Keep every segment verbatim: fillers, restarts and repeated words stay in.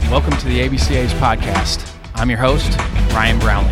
Welcome to the A B C A's podcast. I'm your host, Ryan Brownlee.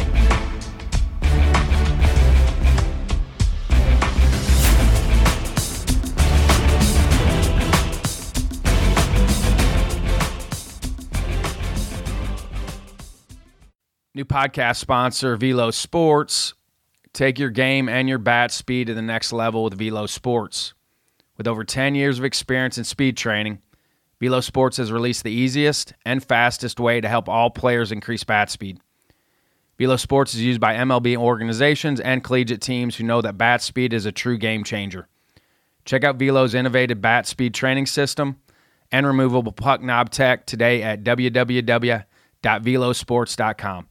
New podcast sponsor, Velo Sports. Take your game and your bat speed to the next level with Velo Sports. With over ten years of experience in speed training, Velo Sports has released the easiest and fastest way to help all players increase bat speed. Velo Sports is used by M L B organizations and collegiate teams who know that bat speed is a true game changer. Check out Velo's innovative bat speed training system and removable puck knob tech today at w w w dot velo sports dot com.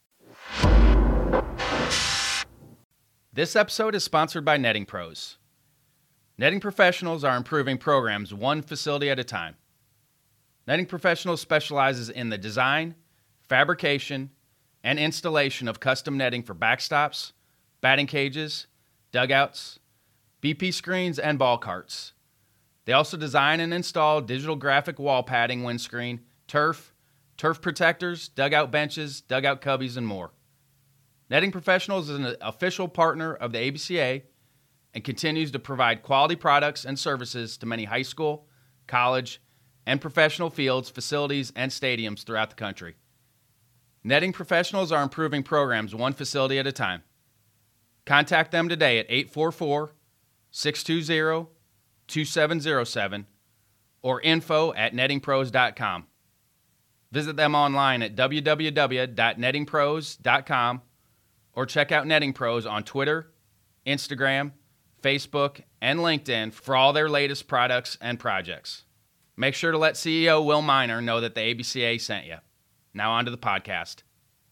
This episode is sponsored by Netting Pros. Netting professionals are improving programs one facility at a time. Netting Professionals specializes in the design, fabrication, and installation of custom netting for backstops, batting cages, dugouts, B P screens, and ball carts. They also design and install digital graphic wall padding, windscreen, turf, turf protectors, dugout benches, dugout cubbies, and more. Netting Professionals is an official partner of the A B C A and continues to provide quality products and services to many high school, college, and professional fields, facilities, and stadiums throughout the country. Netting Professionals are improving programs one facility at a time. Contact them today at eight four four, six two zero, two seven zero seven or info at netting pros dot com. Visit them online at w w w dot netting pros dot com or check out Netting Pros on Twitter, Instagram, Facebook, and LinkedIn for all their latest products and projects. Make sure to let C E O Will Miner know that the A B C A sent you. Now on to the podcast.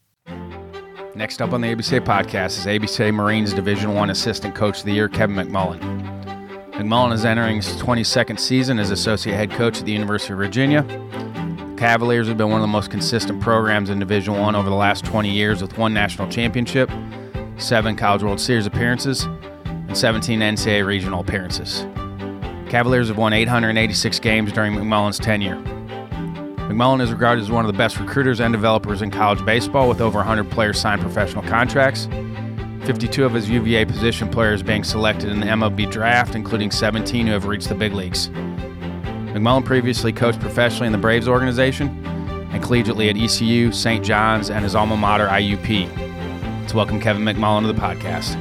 Next up on the A B C A podcast is A B C A Marines Division I Assistant Coach of the Year, Kevin McMullen. McMullen is entering his twenty-second season as Associate Head Coach at the University of Virginia. The Cavaliers have been one of the most consistent programs in Division I over the last twenty years with one national championship, seven College World Series appearances, and seventeen N C double A regional appearances. Cavaliers have won eight hundred eighty-six games during McMullen's tenure. McMullen is regarded as one of the best recruiters and developers in college baseball with over one hundred players signed professional contracts, fifty-two of his U V A position players being selected in the M L B draft, including seventeen who have reached the big leagues. McMullen previously coached professionally in the Braves organization and collegiately at E C U, Saint John's, and his alma mater, I U P. Let's welcome Kevin McMullen to the podcast.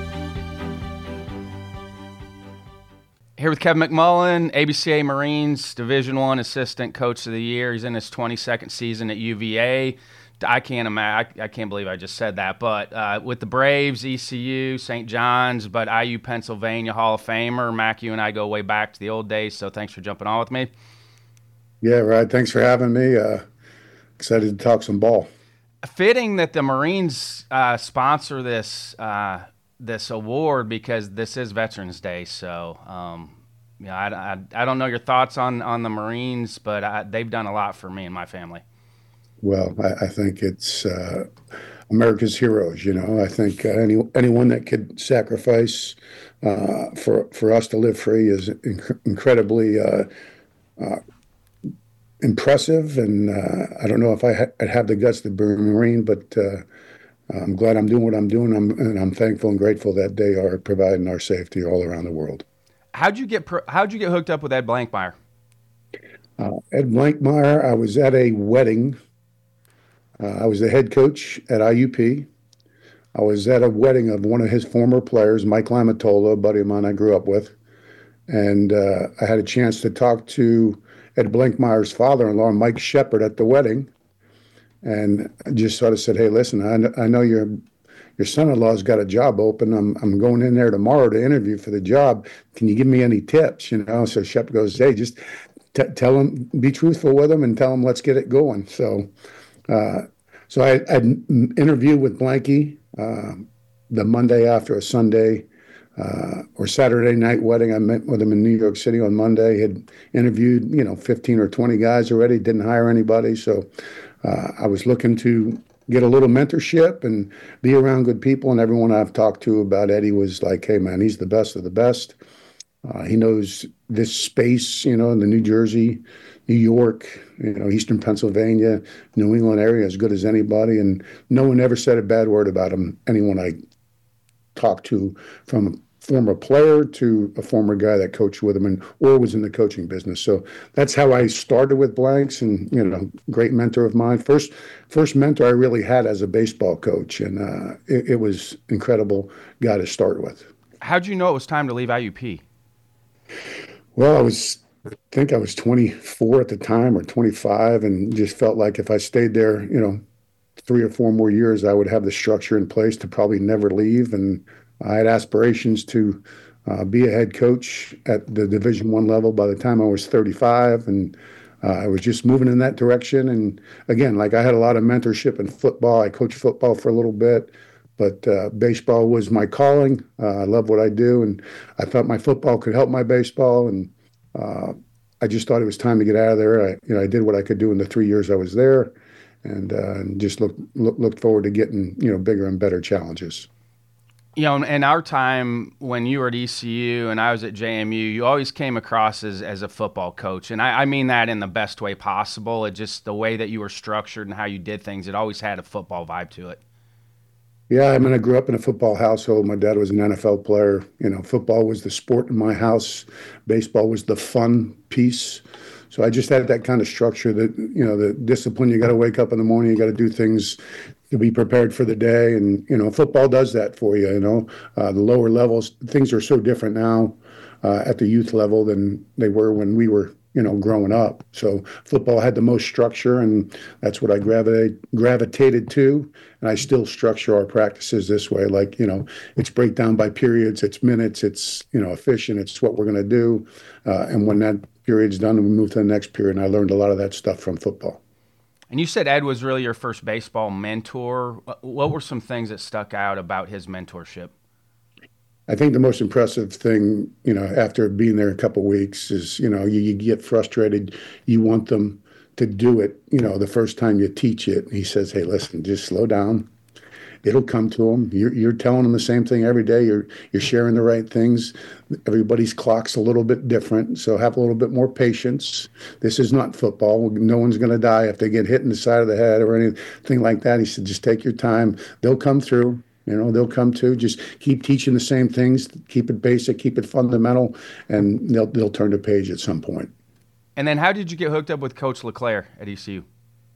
Here with Kevin McMullen, A B C A Marines Division I Assistant Coach of the Year. He's in his twenty-second season at U V A. I can't imagine, I, I can't believe I just said that, but uh, with the Braves, E C U, Saint John's, but I U Pennsylvania Hall of Famer. Mac, you and I go way back to the old days, so thanks for jumping on with me. Yeah, right. Thanks for having me. Uh, excited to talk some ball. Fitting that the Marines uh, sponsor this uh this award because this is Veterans Day. So, um, you know, I, I, I don't know your thoughts on, on the Marines, but I, they've done a lot for me and my family. Well, I, I think it's uh, America's heroes. You know, I think uh, any anyone that could sacrifice uh, for for us to live free is inc- incredibly uh, uh, impressive. And uh, I don't know if I ha- I'd have the guts to be a Marine, but uh, I'm glad I'm doing what I'm doing, I'm, and I'm thankful and grateful that they are providing our safety all around the world. How'd you get How'd you get hooked up with Ed Blankmeyer? Uh, Ed Blankmeyer, I was at a wedding. Uh, I was the head coach at I U P. I was at a wedding of one of his former players, Mike Lamatola, a buddy of mine I grew up with. And uh, I had a chance to talk to Ed Blankmeyer's father-in-law, Mike Shepard, at the wedding. And I just sort of said, hey, listen, I, I know your your son-in-law's got a job open. I'm I'm going in there tomorrow to interview for the job. Can you give me any tips? You know, so Shep goes, hey, just t- tell him, be truthful with him and tell him, let's get it going. So uh, so I I interviewed with Blanky uh, the Monday after a Sunday uh, or Saturday night wedding. I met with him in New York City on Monday. Had interviewed, you know, fifteen or twenty guys already, didn't hire anybody. So Uh, I was looking to get a little mentorship and be around good people. And everyone I've talked to about Eddie was like, hey, man, he's the best of the best. Uh, he knows this space, you know, in the New Jersey, New York, you know, Eastern Pennsylvania, New England area as good as anybody. And no one ever said a bad word about him. Anyone I talked to, from a former player to a former guy that coached with him and or was in the coaching business. So that's how I started with Blanks, and, you know, great mentor of mine. First, first mentor I really had as a baseball coach, and uh, it, it was incredible guy to start with. How'd you know it was time to leave I U P? Well, I was, I think I was twenty-four at the time or twenty-five, and just felt like if I stayed there, you know, three or four more years, I would have the structure in place to probably never leave. And I had aspirations to uh, be a head coach at the Division One level by the time I was thirty-five, and uh, I was just moving in that direction. And again, like, I had a lot of mentorship in football. I coached football for a little bit, but uh, baseball was my calling. Uh, I love what I do, and I thought my football could help my baseball, and uh, I just thought it was time to get out of there. I, you know, I did what I could do in the three years I was there, and, uh, and just look, look looked forward to getting, you know, bigger and better challenges. You know, in our time when you were at E C U and I was at J M U, you always came across as, as a football coach. And I, I mean that in the best way possible. It just, the way that you were structured and how you did things, it always had a football vibe to it. Yeah, I mean, I grew up in a football household. My dad was an N F L player. You know, football was the sport in my house. Baseball was the fun piece. So I just had that kind of structure that, you know, the discipline. You got to wake up in the morning. You got to do things to be prepared for the day. And, you know, football does that for you, you know. Uh, the lower levels, things are so different now uh, at the youth level than they were when we were, you know, growing up. So football had the most structure, and that's what I gravitated gravitated to. And I still structure our practices this way. Like, you know, it's breakdown by periods, it's minutes, it's, you know, efficient, it's what we're going to do. Uh, and when that period's done, we move to the next period. And I learned a lot of that stuff from football. And you said Ed was really your first baseball mentor. What were some things that stuck out about his mentorship? I think the most impressive thing, you know, after being there a couple of weeks is, you know, you, you get frustrated. You want them to do it, you know, the first time you teach it. And he says, hey, listen, just slow down. It'll come to them. You're, you're telling them the same thing every day. You're you're sharing the right things. Everybody's clock's a little bit different, so have a little bit more patience. This is not football. No one's going to die if they get hit in the side of the head or anything like that. He said, just take your time. They'll come through. You know, they'll come to. Just keep teaching the same things. Keep it basic. Keep it fundamental, and they'll they'll turn the page at some point. And then, how did you get hooked up with Coach LeClaire at E C U?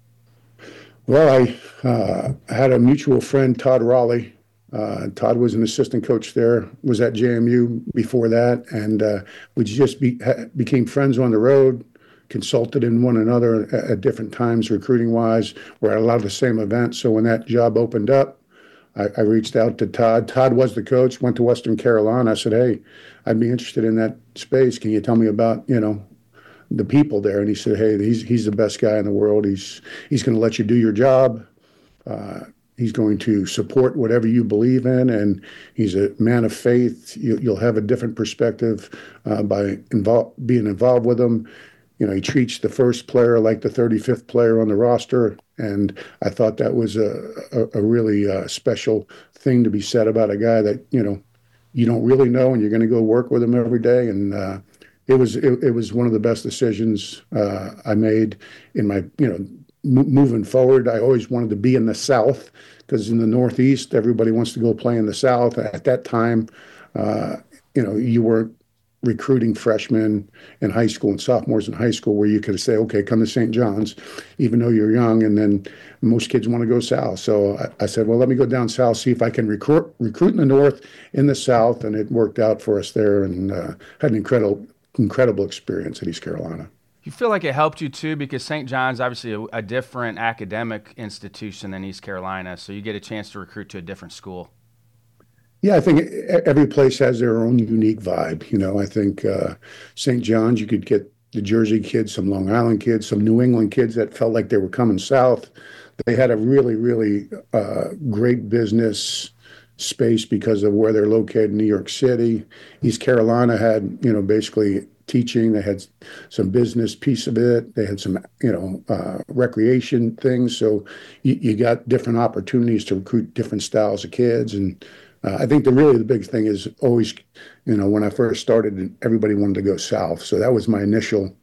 Well, I uh, had a mutual friend, Todd Raleigh. Uh, Todd was an assistant coach there, was at J M U before that, and uh, we just be, ha, became friends on the road, consulted in one another at, at different times, recruiting-wise. We're at a lot of the same events, so when that job opened up, I, I reached out to Todd. Todd was the coach, went to Western Carolina. I said, hey, I'd be interested in that space. Can you tell me about, you know, the people there? And he said, hey, he's he's the best guy in the world. He's he's going to let you do your job. Uh, he's going to support whatever you believe in, and he's a man of faith. You, you'll have a different perspective uh, by involve, being involved with him. You know, he treats the first player like the thirty-fifth player on the roster, and I thought that was a, a, a really uh, special thing to be said about a guy that, you know, you don't really know, and you're going to go work with him every day. And uh, it was it, it was one of the best decisions uh, I made in my, you know, m- moving forward. I always wanted to be in the South, because in the Northeast, everybody wants to go play in the South. At that time, uh, you know, you weren't recruiting freshmen in high school and sophomores in high school where you could say, okay, come to Saint John's, even though you're young. And then most kids want to go south. So I, I said, well, let me go down south, see if I can recruit recruit in the North, in the South. And it worked out for us there, and uh, had an incredible, incredible experience at East Carolina. You feel like it helped you too, because Saint John's obviously a, a different academic institution than East Carolina, so you get a chance to recruit to a different school. Yeah, I think every place has their own unique vibe. You know, I think uh, Saint John's, you could get the Jersey kids, some Long Island kids, some New England kids that felt like they were coming south. They had a really, really uh, great business space because of where they're located in New York City. East Carolina had, you know, basically teaching. They had some business piece of it. They had some, you know, uh, recreation things. So you, you got different opportunities to recruit different styles of kids. And uh, I think the really the big thing is always, you know, when I first started, everybody wanted to go south. So that was my initial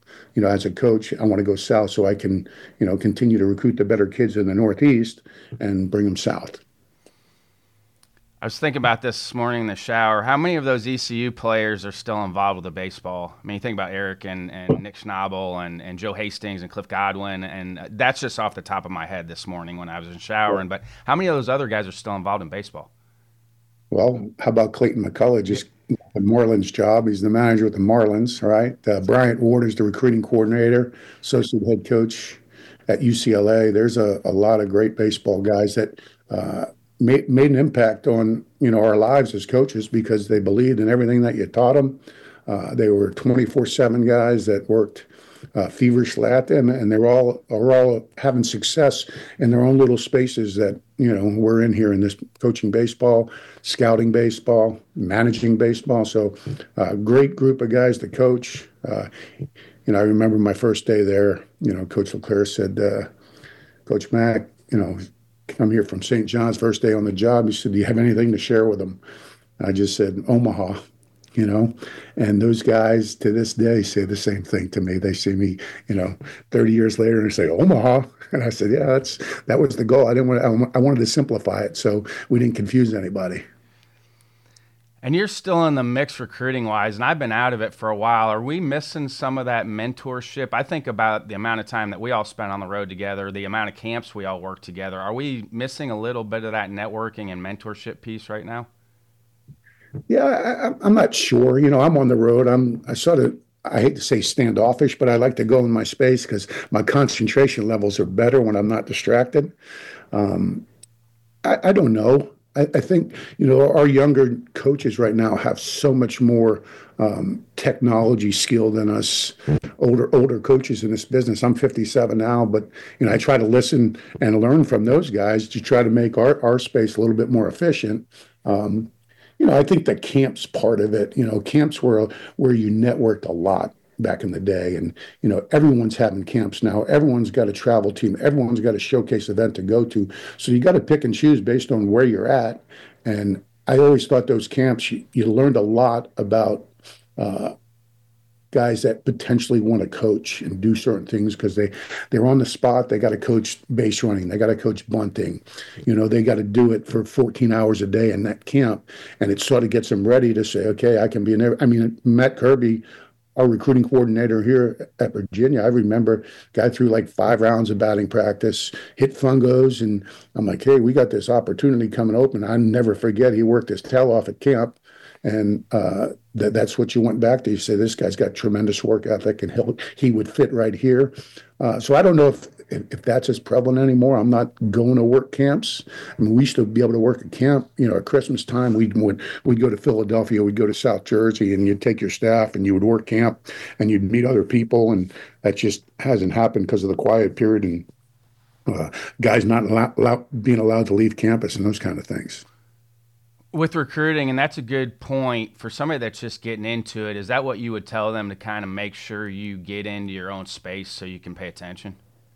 you know, as a coach, I want to go south so I can, you know, continue to recruit the better kids in the Northeast and bring them south. I was thinking about this morning in the shower. How many of those E C U players are still involved with the baseball? I mean, you think about Eric and, and Nick Schnabel and, and Joe Hastings and Cliff Godwin, and that's just off the top of my head this morning when I was in showering. But how many of those other guys are still involved in baseball? Well, how about Clayton McCullough? Just the Marlins job. He's the manager with the Marlins, right? Uh, Bryant Ward is the recruiting coordinator, associate head coach at U C L A. There's a, a lot of great baseball guys that uh, made, made an impact on, you know, our lives as coaches because they believed in everything that you taught them. Uh, they were twenty-four seven guys that worked uh, feverishly at them, and they were all are all having success in their own little spaces that, you know, we're in here in this coaching baseball, scouting baseball, managing baseball. So a uh, great group of guys to coach. Uh, you know, I remember my first day there, you know, Coach LeClaire said, uh, Coach Mack, you know, come here from Saint John's, first day on the job. He said, do you have anything to share with them? I just said, Omaha. You know, and those guys to this day say the same thing to me. They see me, you know, thirty years later and say Omaha, and I said, yeah, that's that was the goal. I didn't want, I wanted to simplify it so we didn't confuse anybody. And you're still in the mix recruiting wise, and I've been out of it for a while. Are we missing some of that mentorship? I think about the amount of time that we all spent on the road together, the amount of camps we all worked together. Are we missing a little bit of that networking and mentorship piece right now? Yeah, I, I'm not sure. You know, I'm on the road. I'm I sort of I hate to say standoffish, but I like to go in my space because my concentration levels are better when I'm not distracted. Um, I, I don't know. I, I think, you know, our younger coaches right now have so much more um, technology skill than us older older coaches in this business. I'm fifty-seven now, but, you know, I try to listen and learn from those guys to try to make our, our space a little bit more efficient. Um, You know, I think the camps part of it, you know, camps were where you networked a lot back in the day. And, you know, everyone's having camps now. Everyone's got a travel team. Everyone's got a showcase event to go to. So you got to pick and choose based on where you're at. And I always thought those camps, you, you learned a lot about uh, guys that potentially want to coach and do certain things because they they're on the spot. They got to coach base running. They got to coach bunting. You know, they got to do it for fourteen hours a day in that camp, and it sort of gets them ready to say, okay, I can be an. I mean, Matt Kirby, our recruiting coordinator here at Virginia, I remember guy threw like five rounds of batting practice, hit fungos, and I'm like, hey, we got this opportunity coming open. I never forget. He worked his tail off at camp. And uh, that, that's what you went back to. You say, this guy's got tremendous work ethic and he'll, he would fit right here. Uh, so I don't know if, if if that's as prevalent anymore. I'm not going to work camps. I mean, we used to be able to work at camp. You know, at Christmas time, we'd, we'd, we'd go to Philadelphia, we'd go to South Jersey, and you'd take your staff and you would work camp and you'd meet other people. And that just hasn't happened because of the quiet period and uh, guys not allow, allow, being allowed to leave campus and those kind of things. With recruiting, and that's a good point for somebody that's just getting into it, is that what you would tell them to kind of make sure you get into your own space so you can pay attention?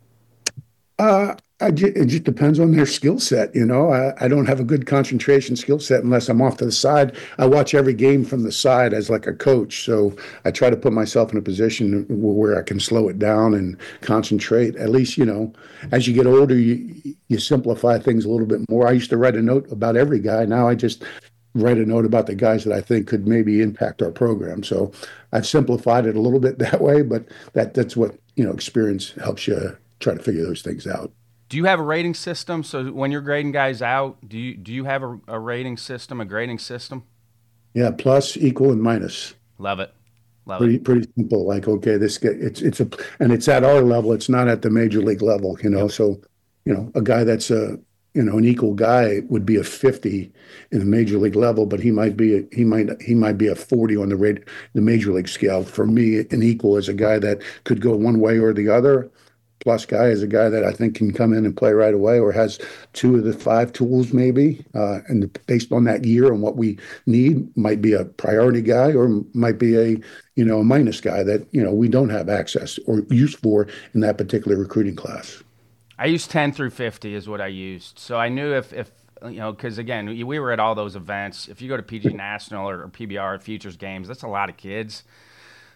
Uh, I ju- it just depends on their skill set. You know, I, I don't have a good concentration skill set unless I'm off to the side. I watch every game from the side as like a coach. So I try to put myself in a position where I can slow it down and concentrate. At least, you know, as you get older, you, you simplify things a little bit more. I used to write a note about every guy. Now I just write a note about the guys that I think could maybe impact our program. So I've simplified it a little bit that way, but that that's what, you know, experience helps you try to figure those things out. Do you have a rating system? So when you're grading guys out, do you do you have a, a rating system, a grading system? Yeah, plus, equal, and minus. Love it. Love pretty it. pretty simple. Like, okay, this guy, it's it's a and it's at our level. It's not at the major league level, you know. Yep. So, you know, a guy that's a you know an equal guy would be a fifty in the major league level, but he might be a, he might he might be a forty on the rate the major league scale. For me, an equal is a guy that could go one way or the other. Plus guy is a guy that I think can come in and play right away or has two of the five tools maybe. Uh, and based on that year and what we need, might be a priority guy or might be a, you know, a minus guy that, you know, we don't have access or use for in that particular recruiting class. I used ten through fifty is what I used. So I knew if, if you know, because again, we were at all those events. If you go to P G National or P B R Futures games, that's a lot of kids.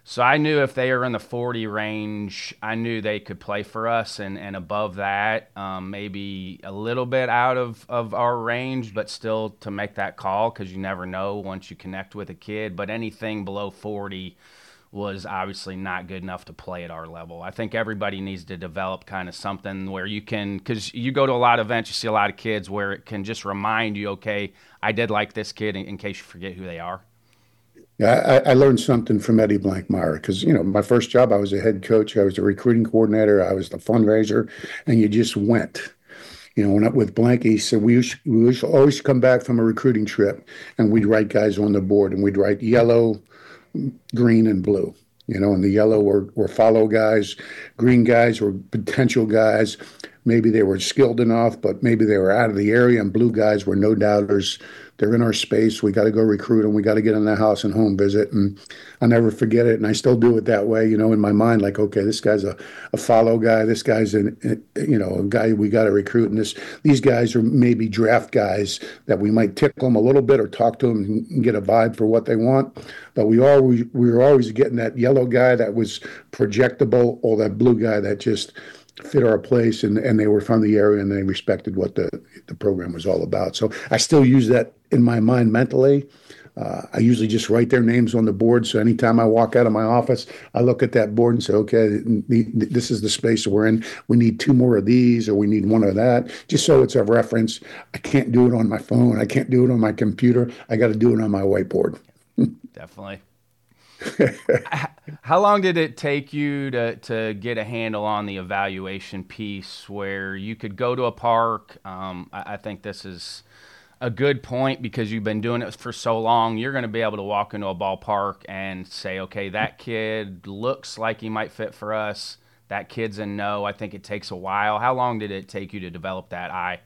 So I knew if they were in the forty range, I knew they could play for us, and, and above that, um, maybe a little bit out of, of our range, but still to make that call, because you never know once you connect with a kid. But anything below forty was obviously not good enough to play at our level. I think everybody needs to develop kind of something where you can, because you go to a lot of events, you see a lot of kids where it can just remind you, okay, I did like this kid in, in case you forget who they are. Yeah, I, I learned something from Eddie Blankmeyer because, you know, my first job, I was a head coach, I was a recruiting coordinator, I was the fundraiser, and you just went. You know, when I, with Blank, he said we used, we used to always come back from a recruiting trip and we'd write guys on the board and we'd write yellow, green, and blue. You know, and the yellow were, were follow guys, green guys were potential guys. Maybe they were skilled enough, but maybe they were out of the area, and blue guys were no doubters. They're in our space. We got to go recruit them. We got to get in the house and home visit. And I'll never forget it. And I still do it that way, you know, in my mind, like, okay, this guy's a, a follow guy. This guy's, an, you know, a guy we got to recruit. And this, these guys are maybe draft guys that we might tickle them a little bit or talk to them and get a vibe for what they want. But we always, we were always getting that yellow guy that was projectable, or that blue guy that just fit our place, and, and they were from the area and they respected what the, the program was all about. So I still use that in my mind mentally. Uh, I usually just write their names on the board. So anytime I walk out of my office, I look at that board and say, okay, this is the space we're in. We need two more of these, or we need one of that, just so it's a reference. I can't do it on my phone. I can't do it on my computer. I got to do it on my whiteboard. Definitely. How long did it take you to, to get a handle on the evaluation piece where you could go to a park? Um, I, I think this is a good point because you've been doing it for so long. You're going to be able to walk into a ballpark and say, okay, that kid looks like he might fit for us. That kid's a no. I think it takes a while. How long did it take you to develop that eye?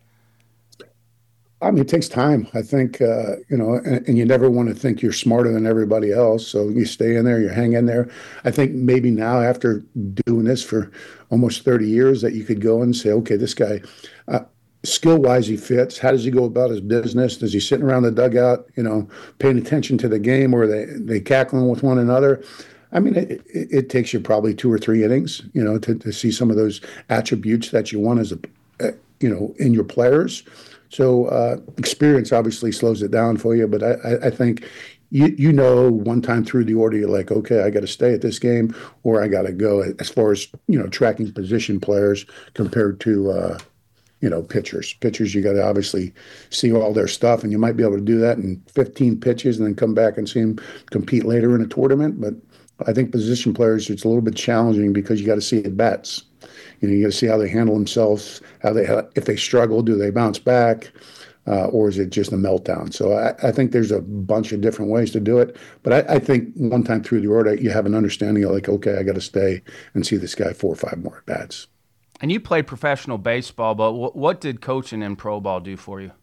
I mean, it takes time. I think, uh, you know, and, and you never want to think you're smarter than everybody else. So you stay in there, you hang in there. I think maybe now, after doing this for almost thirty years, that you could go and say, okay, this guy, uh, skill-wise, he fits. How does he go about his business? Does he sitting around the dugout, you know, paying attention to the game, or they they cackling with one another? I mean, it, it, it takes you probably two or three innings, you know, to, to see some of those attributes that you want as a, uh, you know, in your players. So uh, experience obviously slows it down for you, but I, I think you you know one time through the order, you're like, okay, I got to stay at this game, or I got to go. As far as, you know, tracking position players compared to uh, you know, pitchers. Pitchers, you got to obviously see all their stuff, and you might be able to do that in fifteen pitches and then come back and see them compete later in a tournament. But I think position players, it's a little bit challenging because you got to see at bats. You know, you got to see how they handle themselves, how they, if they struggle, do they bounce back, uh, or is it just a meltdown? So I, I think there's a bunch of different ways to do it. But I, I think one time through the order, you have an understanding of like, okay, I got to stay and see this guy four or five more at bats. And you played professional baseball, but what, what did coaching in pro ball do for you?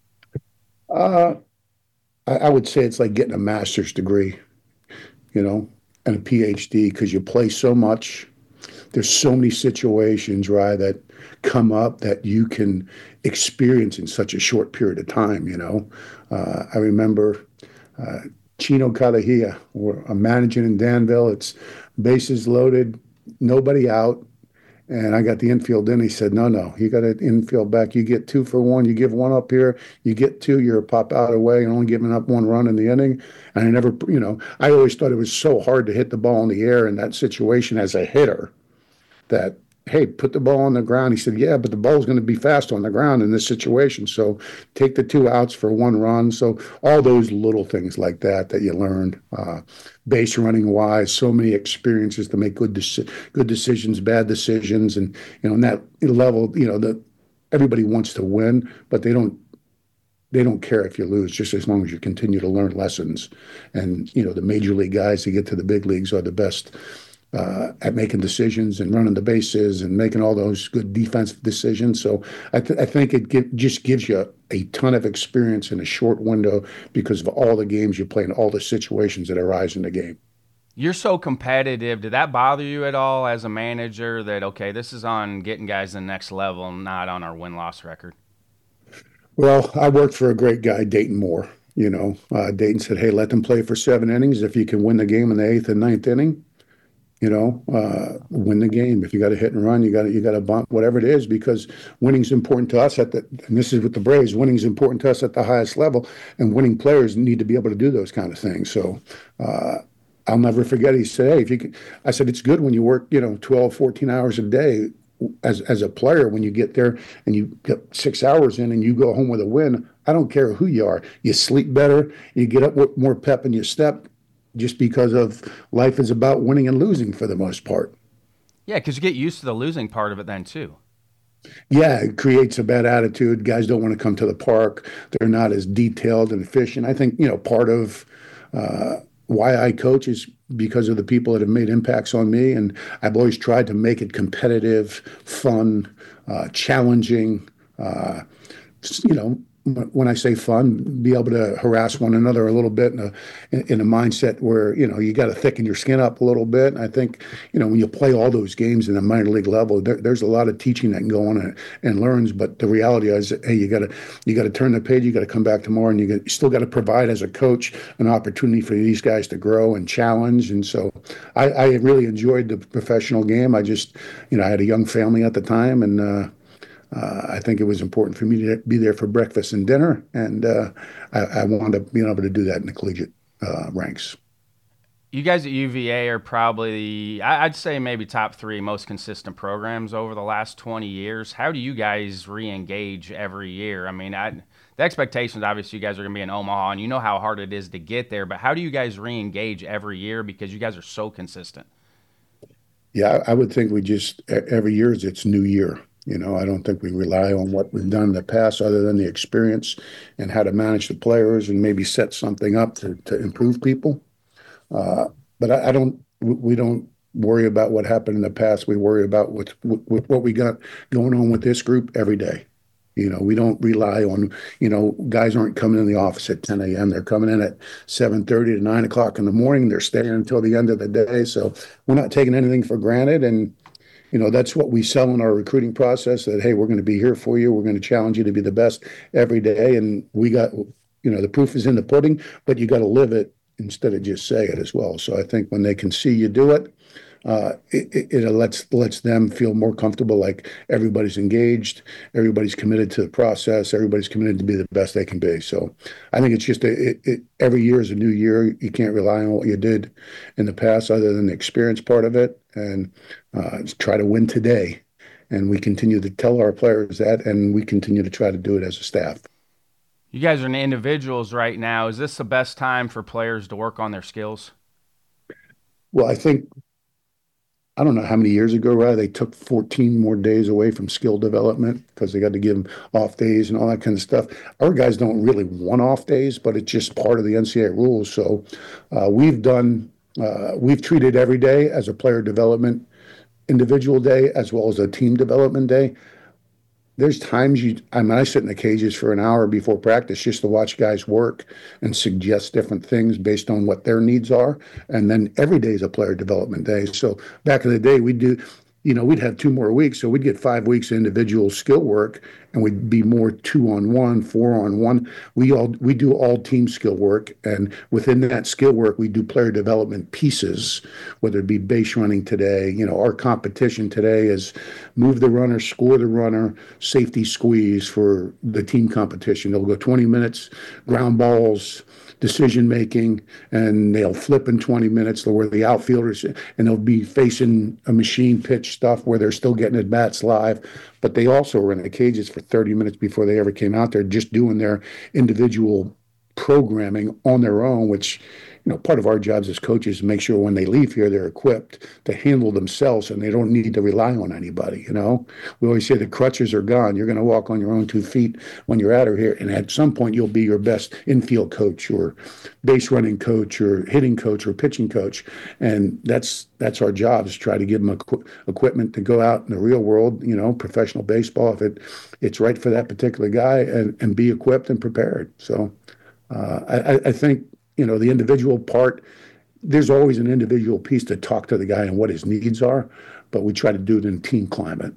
Uh, I, I would say it's like getting a master's degree, you know, and a P H D, because you play so much. There's so many situations, right, that come up that you can experience in such a short period of time, you know. Uh, I remember uh, Chino Calahia, or I'm managing in Danville. It's bases loaded, nobody out. And I got the infield in. He said, no, no, you got an infield back. You get two for one. You give one up here. You get two. You're a pop out away and only giving up one run in the inning. And I never, you know, I always thought it was so hard to hit the ball in the air in that situation as a hitter, that, hey, put the ball on the ground. He said, yeah, but the ball's going to be fast on the ground in this situation. So take the two outs for one run. So all those little things like that that you learned, uh, base running wise, so many experiences to make good deci- good decisions, bad decisions. And, you know, in that level, you know, the, everybody wants to win, but they don't they don't care if you lose, just as long as you continue to learn lessons. And, you know, the major league guys that get to the big leagues are the best Uh, at making decisions and running the bases and making all those good defensive decisions. So I, th- I think it give, just gives you a, a ton of experience in a short window because of all the games you play and all the situations that arise in the game. You're so competitive. Did that bother you at all as a manager that, okay, this is on getting guys to the next level, not on our win-loss record? Well, I worked for a great guy, Dayton Moore. You know, uh, Dayton said, hey, let them play for seven innings. If you can win the game in the eighth and ninth inning, You know, uh, win the game. If you got to hit and run, you got to you got to bunt, whatever it is, because winning's important to us at the. And this is with the Braves. Winning's important to us at the highest level, and winning players need to be able to do those kind of things. So. Uh, I'll never forget. He said, "Hey, if you could," I said, "It's good when you work, you know, twelve, fourteen hours a day as as a player. When you get there and you get six hours in and you go home with a win, I don't care who you are. You sleep better, you get up with more pep in your step, just because of life is about winning and losing for the most part." Yeah, because you get used to the losing part of it then too. Yeah, it creates a bad attitude. Guys don't want to come to the park. They're not as detailed and efficient. I think, you know, part of uh, why I coach is because of the people that have made impacts on me. And I've always tried to make it competitive, fun, uh, challenging, uh, you know, when I say fun, be able to harass one another a little bit in a in a mindset where, you know, you got to thicken your skin up a little bit. And I think, you know, when you play all those games in a minor league level, there, there's a lot of teaching that can go on and, and learns. But the reality is, hey, you got to you got to turn the page. You got to come back tomorrow, and you, got, you still got to provide as a coach an opportunity for these guys to grow and challenge. And so, I, I really enjoyed the professional game. I just, you know, I had a young family at the time, and uh, uh, I think it was important for me to be there for breakfast and dinner, and uh, I, I wound up being able to do that in the collegiate uh, ranks. You guys at U V A are probably, I'd say maybe top three most consistent programs over the last twenty years. How do you guys re-engage every year? I mean, I, the expectations, obviously, you guys are going to be in Omaha, and you know how hard it is to get there, but how do you guys re-engage every year because you guys are so consistent? Yeah, I would think we just e- every year is its new year. You know, I don't think we rely on what we've done in the past other than the experience and how to manage the players and maybe set something up to, to improve people. Uh, but I, I don't, we don't worry about what happened in the past. We worry about what, what, what we got going on with this group every day. You know, we don't rely on, you know, guys aren't coming in the office at ten a m. They're coming in at seven thirty to nine o'clock in the morning. They're staying until the end of the day. So we're not taking anything for granted. And, you know, that's what we sell in our recruiting process, that, hey, we're going to be here for you. We're going to challenge you to be the best every day. And we got, you know, the proof is in the pudding, but you got to live it instead of just say it as well. So I think when they can see you do it, uh, it, it, it lets lets them feel more comfortable, like everybody's engaged, everybody's committed to the process, everybody's committed to be the best they can be. So I think it's just a, it, it, every year is a new year. You can't rely on what you did in the past other than the experience part of it, and uh, try to win today. And we continue to tell our players that, and we continue to try to do it as a staff. You guys are individuals right now. Is this the best time for players to work on their skills? Well, I think I don't know how many years ago, right? They took fourteen more days away from skill development because they got to give them off days and all that kind of stuff. Our guys don't really want off days, but it's just part of the N C double A rules. So uh, we've done, uh, we've treated every day as a player development individual day as well as a team development day. There's times you, I mean, I sit in the cages for an hour before practice just to watch guys work and suggest different things based on what their needs are. And then every day is a player development day. So back in the day, we do, you know, we'd have two more weeks. So we'd get five weeks of individual skill work, and we'd be more two on one, four on one. We all we do all team skill work, and within that skill work, we do player development pieces, whether it be base running today. You know, our competition today is move the runner, score the runner, safety squeeze for the team competition. They'll go twenty minutes, ground balls, decision making, and they'll flip in twenty minutes where the outfielders, and they'll be facing a machine pitch stuff where they're still getting at bats live, but they also were in the cages for thirty minutes before they ever came out there, just doing their individual programming on their own, which, you know, part of our jobs as coaches is to make sure when they leave here, they're equipped to handle themselves and they don't need to rely on anybody. You know, we always say the crutches are gone. You're going to walk on your own two feet when you're out of here. And at some point, you'll be your best infield coach or base running coach or hitting coach or pitching coach. And that's, that's our job, is try to give them equi- equipment to go out in the real world, you know, professional baseball, if it, it's right for that particular guy, and, and be equipped and prepared. So uh, I, I think, you know, the individual part, there's always an individual piece to talk to the guy and what his needs are, but we try to do it in team climate.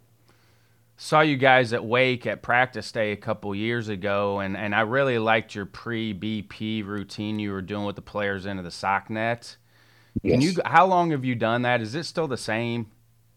Saw you guys at Wake at practice day a couple years ago, and, and I really liked your pre-B P routine you were doing with the players into the sock net. Can you? Yes. How long have you done that? Is it still the same?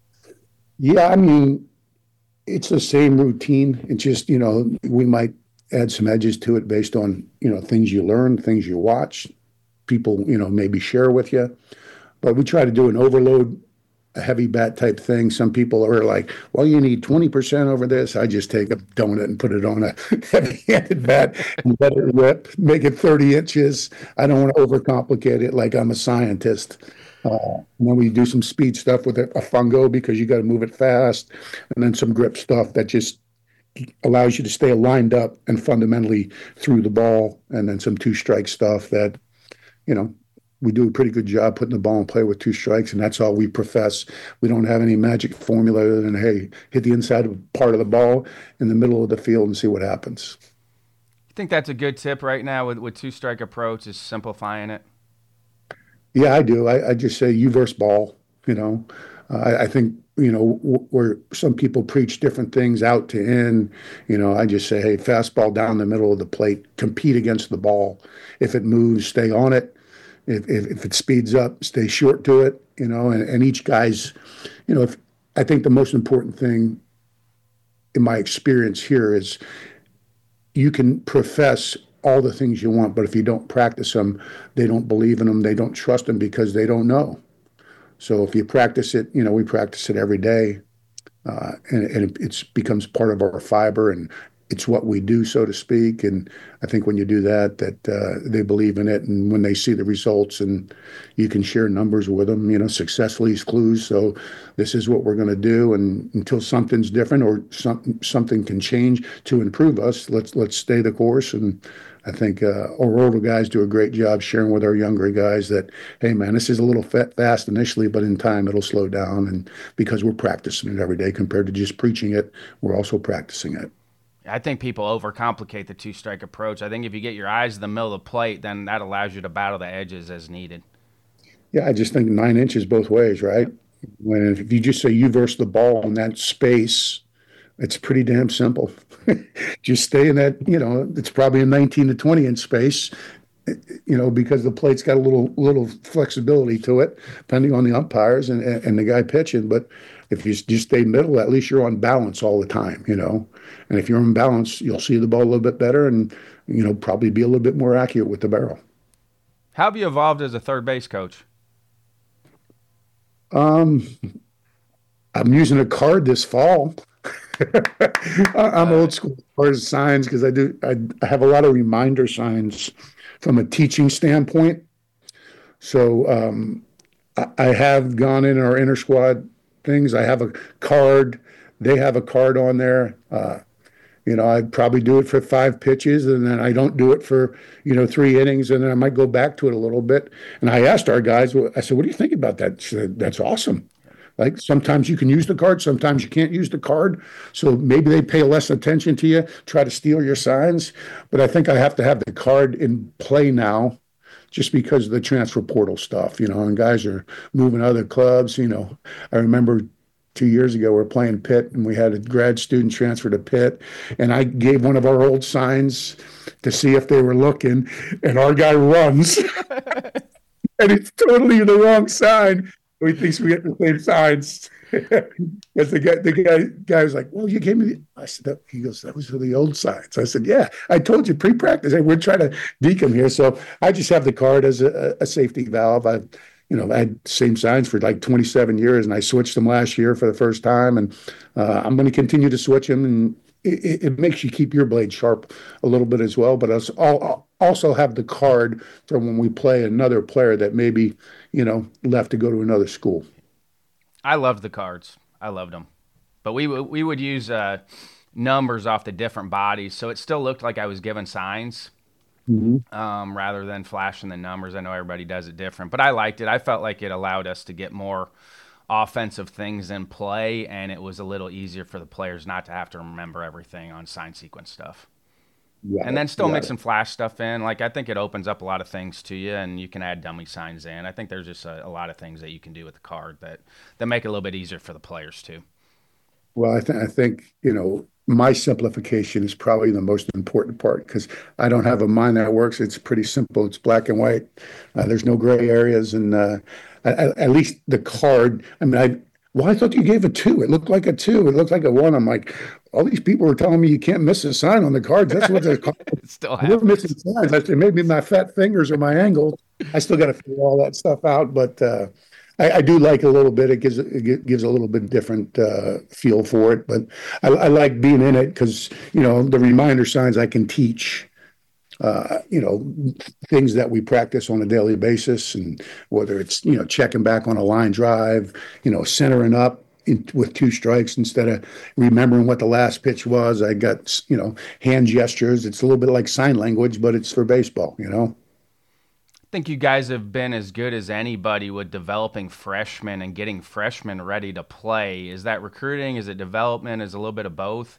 Yeah, I mean, it's the same routine. It's just, you know, we might add some edges to it based on, you know, things you learn, things you watch, people, you know, maybe share with you. But we try to do an overload, a heavy bat type thing. Some people are like, well, you need twenty percent over this. I just take a donut and put it on a heavy handed bat and let it rip, make it thirty inches. I don't want to overcomplicate it like I'm a scientist. Uh, and then we do some speed stuff with a, a fungo because you got to move it fast, and then some grip stuff that just allows you to stay lined up and fundamentally through the ball, and then some two strike stuff that, you know, we do a pretty good job putting the ball in play with two strikes, and that's all we profess. We don't have any magic formula other than, hey, hit the inside part of the ball in the middle of the field and see what happens. You think that's a good tip right now with with two strike approach is simplifying it? Yeah, I do. I, I just say you versus ball, you know. Uh, I, I think, you know, w- where some people preach different things out to in, you know, I just say, hey, fastball down the middle of the plate, compete against the ball. If it moves, stay on it. If, if, if it speeds up, stay short to it, you know, and, and each guy's, you know, if, I think the most important thing in my experience here is you can profess all the things you want, but if you don't practice them, they don't believe in them, they don't trust them because they don't know. So if you practice it, you know, we practice it every day, uh, and, and it it's, becomes part of our fiber, and it's what we do, so to speak. And I think when you do that, that uh, they believe in it, and when they see the results, and you can share numbers with them, you know, success leaves clues. So this is what we're going to do, and until something's different or some, something can change to improve us, let's let's stay the course. And I think uh, our older guys do a great job sharing with our younger guys that, hey, man, this is a little fast initially, but in time it'll slow down. And because we're practicing it every day compared to just preaching it, we're also practicing it. I think people overcomplicate the two strike approach. I think if you get your eyes in the middle of the plate, then that allows you to battle the edges as needed. Yeah, I just think nine inches both ways, right? Yep. When if you just say you versus the ball in that space, it's pretty damn simple. Just stay in that, you know, it's probably a nineteen to twenty inch space, you know, because the plate's got a little little flexibility to it, depending on the umpires and, and the guy pitching. But if you just stay middle, at least you're on balance all the time, you know. And if you're on balance, you'll see the ball a little bit better and, you know, probably be a little bit more accurate with the barrel. How have you evolved as a third base coach? Um, I'm using a card this fall. I'm old school as far as signs because I do I, I have a lot of reminder signs from a teaching standpoint. So um, I, I have gone in our inter squad things. I have a card. They have a card on there. Uh, you know, I'd probably do it for five pitches, and then I don't do it for, you know, three innings, and then I might go back to it a little bit. And I asked our guys, I said, "What do you think about that?" She said, "That's awesome." Like sometimes you can use the card, sometimes you can't use the card. So maybe they pay less attention to you, try to steal your signs. But I think I have to have the card in play now just because of the transfer portal stuff, you know, and guys are moving other clubs. You know, I remember two years ago we were playing Pitt and we had a grad student transfer to Pitt. And I gave one of our old signs to see if they were looking. And our guy runs and it's totally the wrong sign. He thinks we get the same signs. Because the guy, the guy, guy was like, "Well, you gave me." The, I said, that, "He goes, that was for the old signs." I said, "Yeah, I told you pre-practice. Hey, we're trying to deke him here." So I just have the card as a, a safety valve. I, you know, I had same signs for like twenty-seven years, and I switched them last year for the first time, and uh, I'm going to continue to switch them. And it, it makes you keep your blade sharp a little bit as well. But I'll also have the card for when we play another player that maybe, you know, left to go to another school. I loved the cards. I loved them, but we we would use uh, numbers off the different bodies, so it still looked like I was giving signs Mm-hmm. um, rather than flashing the numbers. I know everybody does it different, but I liked it. I felt like it allowed us to get more offensive things in play, and it was a little easier for the players not to have to remember everything on sign sequence stuff. You got And then it. still You got mix it. some flash stuff in. Like I think it opens up a lot of things to you, and you can add dummy signs in. I think there's just a, a lot of things that you can do with the card that that make it a little bit easier for the players too. Well, I, th- I think, you know, my simplification is probably the most important part because I don't have a mind that works. It's pretty simple. It's black and white. Uh, there's no gray areas. And uh, at, at least the card. I mean, I well, I thought you gave a two. It looked like a two. It looked like a one. I'm like, all these people were telling me you can't miss a sign on the cards. That's what they're called. It still We're happens. missing signs. I said maybe my fat fingers or my angle. I still got to figure all that stuff out, but uh, I, I do like it a little bit. It gives it gives a little bit different uh, feel for it. But I, I like being in it because you know the reminder signs I can teach. Uh, you know, things that we practice on a daily basis, and whether it's, you know, checking back on a line drive, you know, centering up in, with two strikes instead of remembering what the last pitch was. I got, you know, hand gestures. It's a little bit like sign language, but it's for baseball, you know. I think you guys have been as good as anybody with developing freshmen and getting freshmen ready to play. Is that recruiting? Is it development? Is it a little bit of both?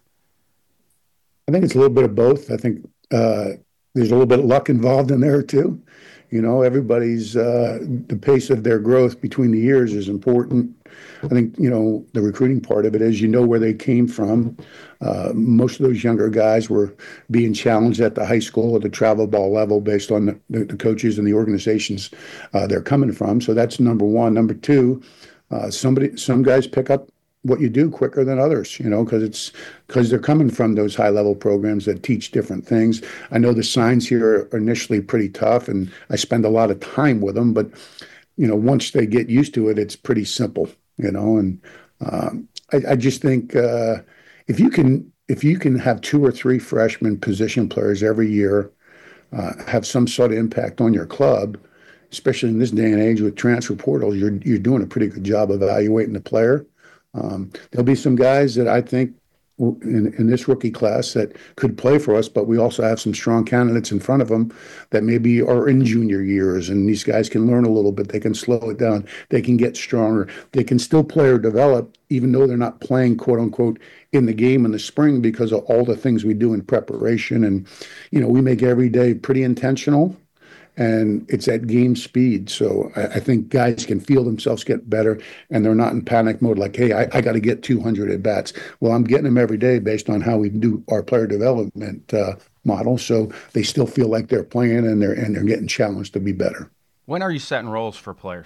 I think it's a little bit of both. I think uh, there's a little bit of luck involved in there too. You know, everybody's uh, the pace of their growth between the years is important. I think, you know, the recruiting part of it is you know where they came from. Uh, most of those younger guys were being challenged at the high school or the travel ball level based on the, the, the coaches and the organizations uh, they're coming from. So that's number one. Number two, uh, somebody, some guys pick up what you do quicker than others, you know, because it's because they're coming from those high level programs that teach different things. I know the signs here are initially pretty tough, and I spend a lot of time with them. But you know, once they get used to it, it's pretty simple, you know. And um, I, I just think uh, if you can if you can have two or three freshman position players every year uh, have some sort of impact on your club, especially in this day and age with transfer portals, you're you're doing a pretty good job evaluating the player. Um, there'll be some guys that I think in, in this rookie class that could play for us, but we also have some strong candidates in front of them that maybe are in junior years, and these guys can learn a little bit. They can slow it down. They can get stronger. They can still play or develop, even though they're not playing, quote unquote, in the game in the spring because of all the things we do in preparation. And, you know, we make every day pretty intentional. And it's at game speed. So I, I think guys can feel themselves get better, and they're not in panic mode like, hey, I, I got to get two hundred at bats. Well, I'm getting them every day based on how we do our player development uh, model. So they still feel like they're playing, and they're and they're getting challenged to be better. When are you setting roles for players?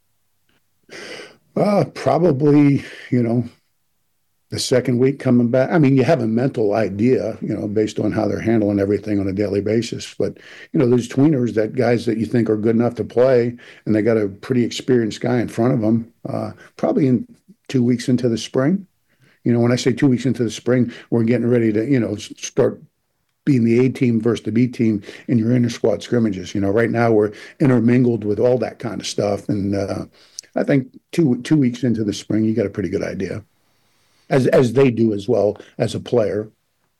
Uh, probably, you know, the second week coming back. I mean, you have a mental idea, you know, based on how they're handling everything on a daily basis. But, you know, there's tweeners, that guys that you think are good enough to play, and they got a pretty experienced guy in front of them, uh, probably in two weeks into the spring. You know, when I say two weeks into the spring, we're getting ready to, you know, start being the A team versus the B team in your inter squad scrimmages. You know, right now we're intermingled with all that kind of stuff. And uh, I think two two weeks into the spring, you got a pretty good idea. As as they do as well as a player.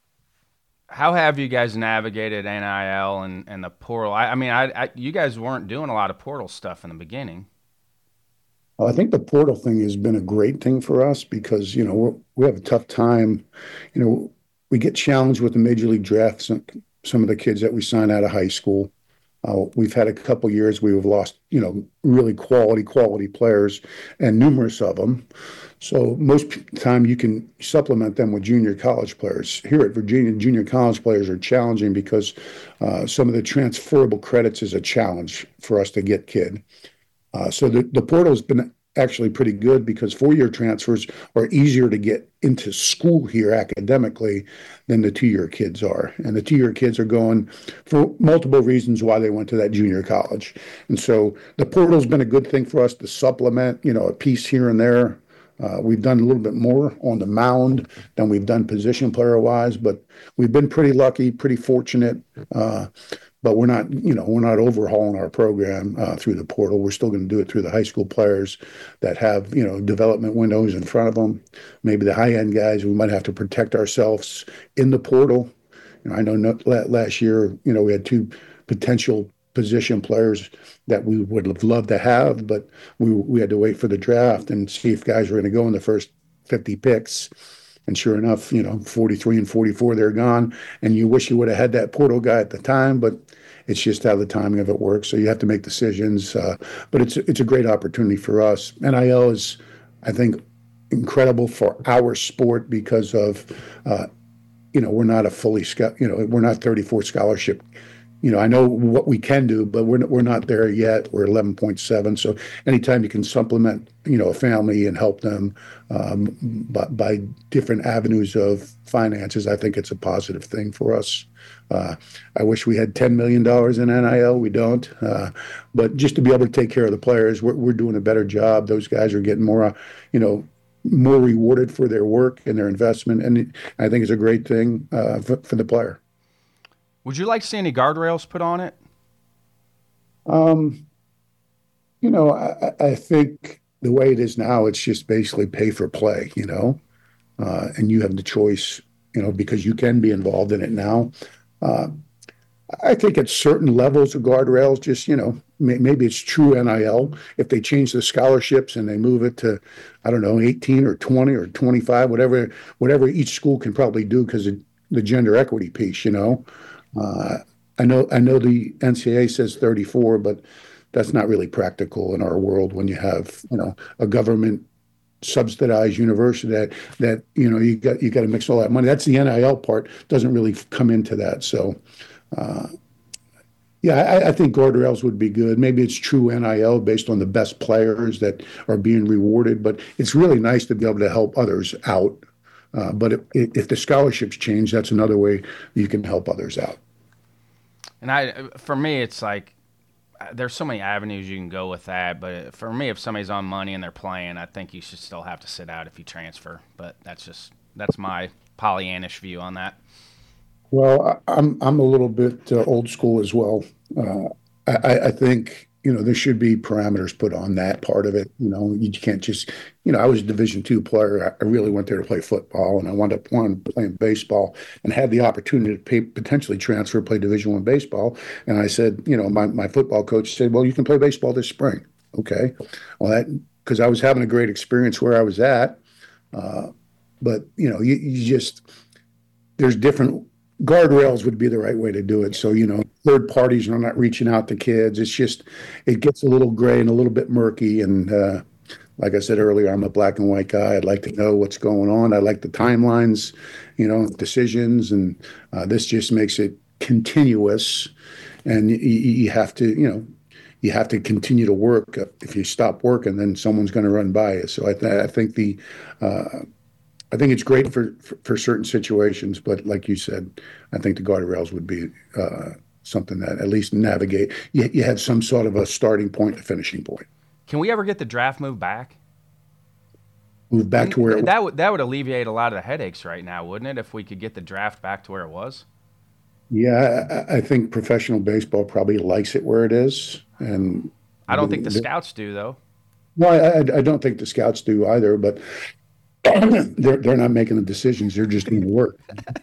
How have you guys navigated N I L and, and the portal? I, I mean, I, I you guys weren't doing a lot of portal stuff in the beginning. Well, I think the portal thing has been a great thing for us because, you know, we're, we have a tough time. You know, we get challenged with the major league draft. Some, some of the kids that we sign out of high school. Uh, we've had a couple years we've lost, you know, really quality, quality players, and numerous of them. So most time you can supplement them with junior college players. Here at Virginia, junior college players are challenging because uh, some of the transferable credits is a challenge for us to get kid. Uh, so the, the portal has been actually pretty good because four-year transfers are easier to get into school here academically than the two-year kids are. And the two-year kids are going for multiple reasons why they went to that junior college. And so the portal's been a good thing for us to supplement, you know, a piece here and there. Uh, we've done a little bit more on the mound than we've done position player-wise, but we've been pretty lucky, pretty fortunate. Uh, but we're not, you know, we're not overhauling our program uh, through the portal. We're still going to do it through the high school players that have, you know, development windows in front of them. Maybe the high-end guys, we might have to protect ourselves in the portal. You know, I know no, last year, you know, we had two potential position players that we would have loved to have, but we we had to wait for the draft and see if guys were going to go in the first fifty picks. And sure enough, you know, forty-three and forty-four, they're gone. And you wish you would have had that portal guy at the time, but it's just how the timing of it works. So you have to make decisions. Uh, but it's it's a great opportunity for us. N I L is, I think, incredible for our sport because of, uh, you know, we're not a fully, you know, we're not thirty-four scholarship you know, I know what we can do, but we're we're not there yet. We're eleven point seven. So anytime you can supplement, you know, a family and help them um, by, by different avenues of finances, I think it's a positive thing for us. Uh, I wish we had ten million dollars in N I L. We don't. Uh, but just to be able to take care of the players, we're, we're doing a better job. Those guys are getting more, uh, you know, more rewarded for their work and their investment. And I think it's a great thing uh, for, for the player. Would you like to see any guardrails put on it? Um, you know, I, I think the way it is now, it's just basically pay for play, you know, uh, and you have the choice, you know, because you can be involved in it now. Uh, I think at certain levels of guardrails, just, you know, may, maybe it's true N I L. If they change the scholarships and they move it to, I don't know, eighteen or twenty or twenty-five, whatever, whatever each school can probably do because of the gender equity piece, you know. Uh, I know I know the N C A A says thirty-four, but that's not really practical in our world when you have, you know, a government subsidized university that that you know you got you got to mix all that money. That's the N I L part, doesn't really come into that. So uh, yeah, I, I think guardrails would be good. Maybe it's true N I L based on the best players that are being rewarded, but it's really nice to be able to help others out. Uh, but if, if the scholarships change, that's another way you can help others out. And I, for me, it's like there's so many avenues you can go with that. But for me, if somebody's on money and they're playing, I think you should still have to sit out if you transfer. But that's just that's my Pollyannish view on that. Well, I- I'm I'm a little bit uh, old school as well. Uh, I, I think you know there should be parameters put on that part of it. You know, you can't just you know I was a Division two player. I really went there to play football, and I wound up wanting to playing baseball, and had the opportunity to pay, potentially transfer play Division one baseball. And I said, you know, my my football coach said, well, you can play baseball this spring. Okay, well that because I was having a great experience where I was at, uh, but you know, you, you just there's different guardrails would be the right way to do it. So, you know, third parties are not reaching out to kids. It's just, it gets a little gray and a little bit murky. And uh, like I said earlier, I'm a black and white guy. I'd like to know what's going on. I like the timelines, you know, decisions. And uh, this just makes it continuous. And you, you have to, you know, you have to continue to work. If you stop working, then someone's going to run by you. So I, th- I think the, uh, I think it's great for, for, for certain situations, but like you said, I think the guardrails would be uh, something that at least navigate. You, you have some sort of a starting point, a finishing point. Can we ever get the draft moved back? Move back to where it that would that would alleviate a lot of the headaches right now, wouldn't it? If we could get the draft back to where it was. Yeah, I, I think professional baseball probably likes it where it is, and I don't think the scouts do, though. No, I, I don't think the scouts do either. But they're they're not making the decisions; they're just doing the work.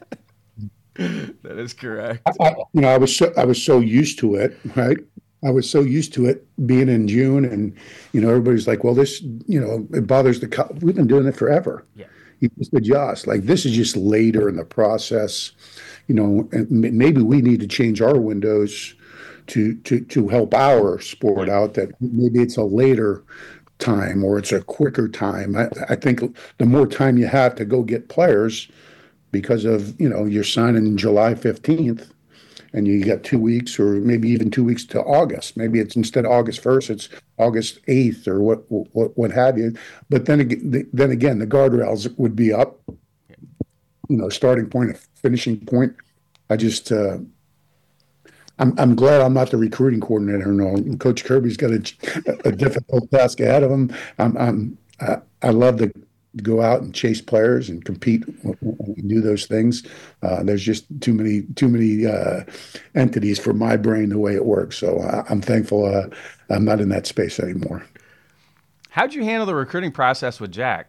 That is correct. I, you know, I was so I was so used to it, right? I was so used to it being in June, and you know, everybody's like, "Well, this, you know, it bothers the." Co-. We've been doing it forever. Yeah, you just adjust. Like this is just later in the process, you know. And maybe we need to change our windows to to to help our sport out. That maybe it's a later time or it's a quicker time. I, I think the more time you have to go get players, because of you know you're signing July fifteenth. And you got two weeks, or maybe even two weeks to August. Maybe it's instead of August first, it's August eighth, or what, what, what have you. But then, again, then again, the guardrails would be up. You know, starting point, finishing point. I just, uh, I'm, I'm glad I'm not the recruiting coordinator. No, Coach Kirby's got a, a difficult task ahead of him. I'm, I'm, I, I love the. Go out and chase players and compete and do those things. Uh, there's just too many too many uh, entities for my brain the way it works. So I, I'm thankful uh, I'm not in that space anymore. How'd you handle the recruiting process with Jack?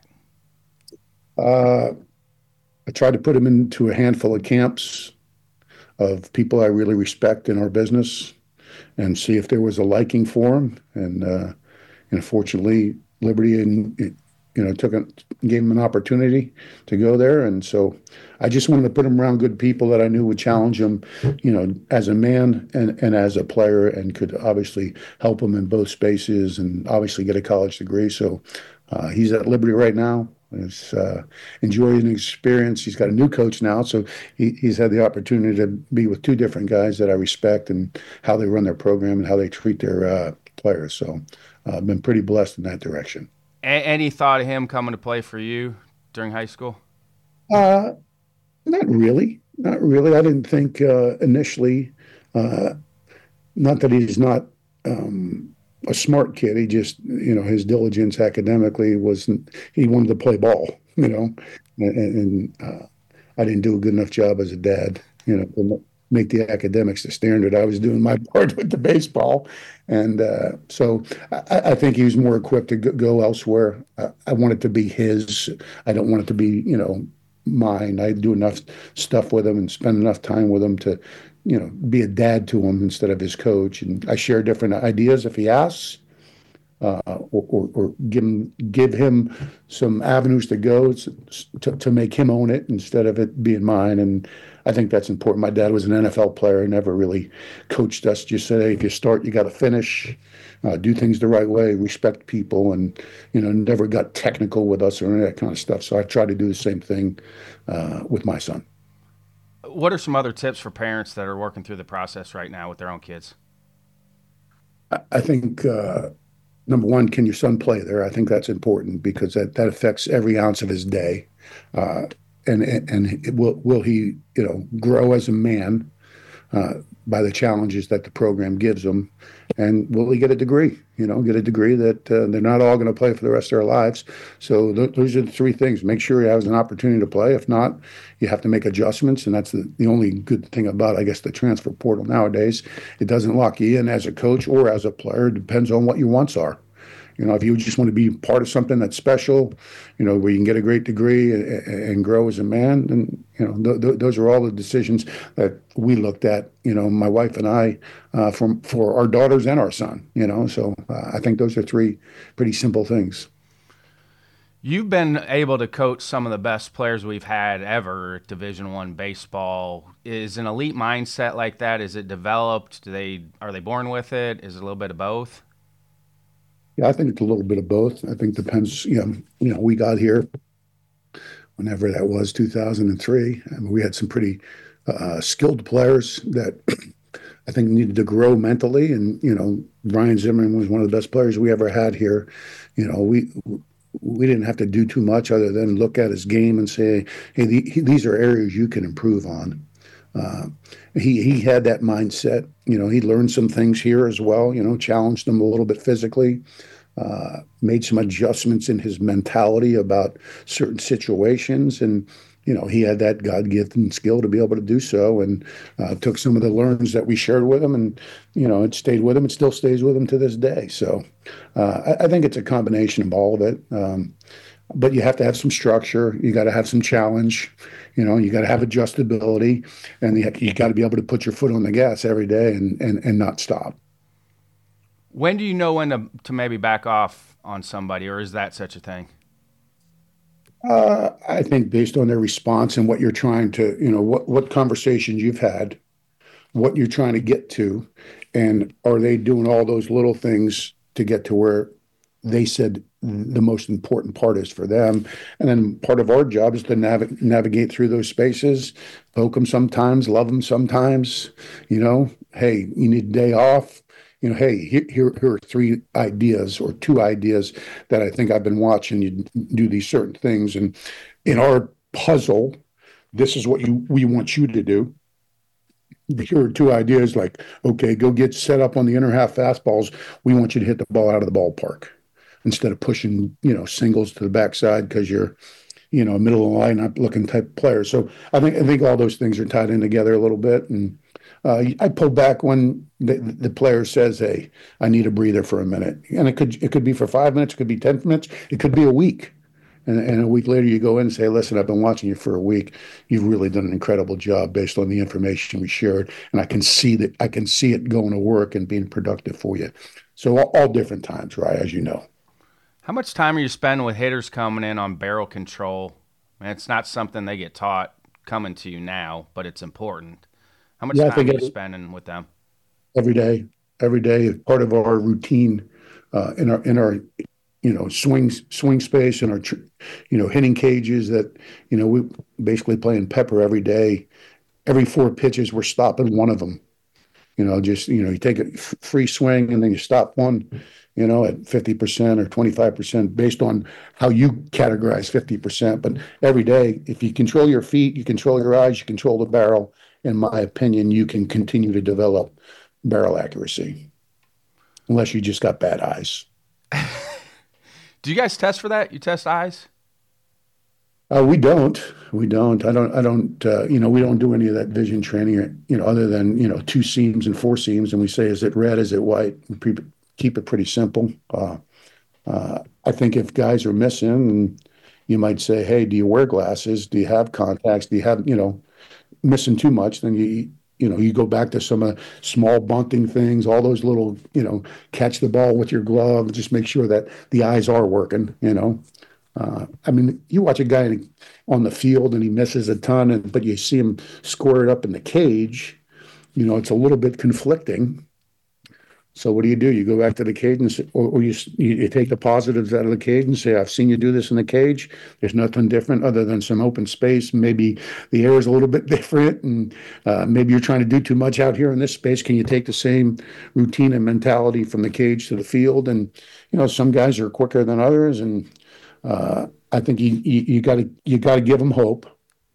Uh, I tried to put him into a handful of camps of people I really respect in our business and see if there was a liking for him. And, uh, and fortunately, Liberty and it, you know, took a, gave him an opportunity to go there. And so I just wanted to put him around good people that I knew would challenge him, you know, as a man and, and as a player, and could obviously help him in both spaces and obviously get a college degree. So uh, he's at Liberty right now. He's uh, enjoying the experience. He's got a new coach now, so he, he's had the opportunity to be with two different guys that I respect and how they run their program and how they treat their uh, players. So uh, I've been pretty blessed in that direction. A- any thought of him coming to play for you during high school? Uh, Not really. Not really. I didn't think uh, initially, uh, not that he's not um, a smart kid. He just, you know, his diligence academically wasn't, he wanted to play ball, you know, and, and uh, I didn't do a good enough job as a dad, you know, to make the academics the standard. I was doing my part with the baseball. And uh, so I, I think he was more equipped to go elsewhere. I, I want it to be his. I don't want it to be, you know, mine. I do enough stuff with him and spend enough time with him to, you know, be a dad to him instead of his coach. And I share different ideas if he asks, uh, or, or, or give him give him some avenues to go to, to make him own it instead of it being mine. And I think that's important. My dad was an N F L player, never really coached us. Just said, hey, if you start, you got to finish. Uh, do things the right way, respect people, and you know, never got technical with us or any of that kind of stuff. So I try to do the same thing uh, with my son. What are some other tips for parents that are working through the process right now with their own kids? I, I think uh, number one, can your son play there? I think that's important because that, that affects every ounce of his day. Uh, and and, and will will he you know grow as a man uh, by the challenges that the program gives them, and will he get a degree? You know, get a degree that uh, they're not all going to play for the rest of their lives. So th- those are the three things. Make sure he has an opportunity to play. If not, you have to make adjustments, and that's the, the only good thing about, I guess, the transfer portal nowadays. It doesn't lock you in as a coach or as a player. It depends on what your wants are. You know, if you just want to be part of something that's special, you know, where you can get a great degree and, and grow as a man, then, you know, th- th- those are all the decisions that we looked at, you know, my wife and I, uh, from, for our daughters and our son, you know. So uh, I think those are three pretty simple things. You've been able to coach some of the best players we've had ever at Division One baseball. Is an elite mindset like that, is it developed? Do they are they born with it? Is it a little bit of both? Yeah, I think it's a little bit of both. I think depends. You know, you know, we got here whenever that was, two thousand three. I mean, we had some pretty uh, skilled players that I think needed to grow mentally. And you know, Brian Zimmerman was one of the best players we ever had here. You know, we we didn't have to do too much other than look at his game and say, hey, the, he, these are areas you can improve on. Uh, he he had that mindset. You know, he learned some things here as well. You know, challenged him a little bit physically, uh, made some adjustments in his mentality about certain situations, and you know, he had that God-given skill to be able to do so, and uh, took some of the learns that we shared with him, and you know, it stayed with him. It still stays with him to this day. So, uh, I, I think it's a combination of all of it. Um, but you have to have some structure. You got to have some challenge. You know, you got to have adjustability, and you, you got to be able to put your foot on the gas every day and and, and not stop. When do you know when to, to maybe back off on somebody, or is that such a thing? Uh, I think based on their response and what you're trying to, you know, what what conversations you've had, what you're trying to get to, and are they doing all those little things to get to where they said the most important part is for them. And then part of our job is to nav- navigate through those spaces, poke them sometimes, love them sometimes. You know, hey, you need a day off. You know, hey, here, here, here are three ideas or two ideas that I think I've been watching you do these certain things. And in our puzzle, this is what you we want you to do. Here are two ideas like, okay, go get set up on the inner half fastballs. We want you to hit the ball out of the ballpark instead of pushing, you know, singles to the backside because you're, you know, middle of the lineup looking type of player. So I think I think all those things are tied in together a little bit. And uh, I pull back when the, the player says, "Hey, I need a breather for a minute," and it could it could be for five minutes, it could be ten minutes, it could be a week. And, and a week later, you go in and say, "Listen, I've been watching you for a week. You've really done an incredible job based on the information we shared, and I can see that I can see it going to work and being productive for you." So all, all different times, right? As you know. How much time are you spending with hitters coming in on barrel control? I mean, it's not something they get taught coming to you now, but it's important. How much Yeah, I time think are you every, spending with them? every day, every day is part of our routine uh, in our in our you know, swing swing space and our, you know, hitting cages that, you know, we basically playing pepper every day. Every four pitches, we're stopping one of them. You know, just, you know, you take a f- free swing and then you stop one, you know, at fifty percent or twenty-five percent based on how you categorize fifty percent. But every day, if you control your feet, you control your eyes, you control the barrel, in my opinion, you can continue to develop barrel accuracy, unless you just got bad eyes. Do you guys test for that? You test eyes? Uh, we don't. We don't. I don't. I don't. Uh, you know, we don't do any of that vision training. Or, you know, other than you know two seams and four seams, and we say, is it red? Is it white? We pre- keep it pretty simple. Uh, uh, I think if guys are missing, and you might say, hey, do you wear glasses? Do you have contacts? Do you have you know missing too much? Then you you know you go back to some uh, small bunting things, all those little you know catch the ball with your glove. Just make sure that the eyes are working. You know. Uh, I mean, you watch a guy on the field and he misses a ton, and but you see him square it up in the cage. You know, it's a little bit conflicting. So what do you do? You go back to the cage and say, or, or you you take the positives out of the cage and say, "I've seen you do this in the cage. There's nothing different other than some open space. Maybe the air is a little bit different, and uh, maybe you're trying to do too much out here in this space. Can you take the same routine and mentality from the cage to the field?" And you know, some guys are quicker than others, and uh, I think you you got to you got to give them hope,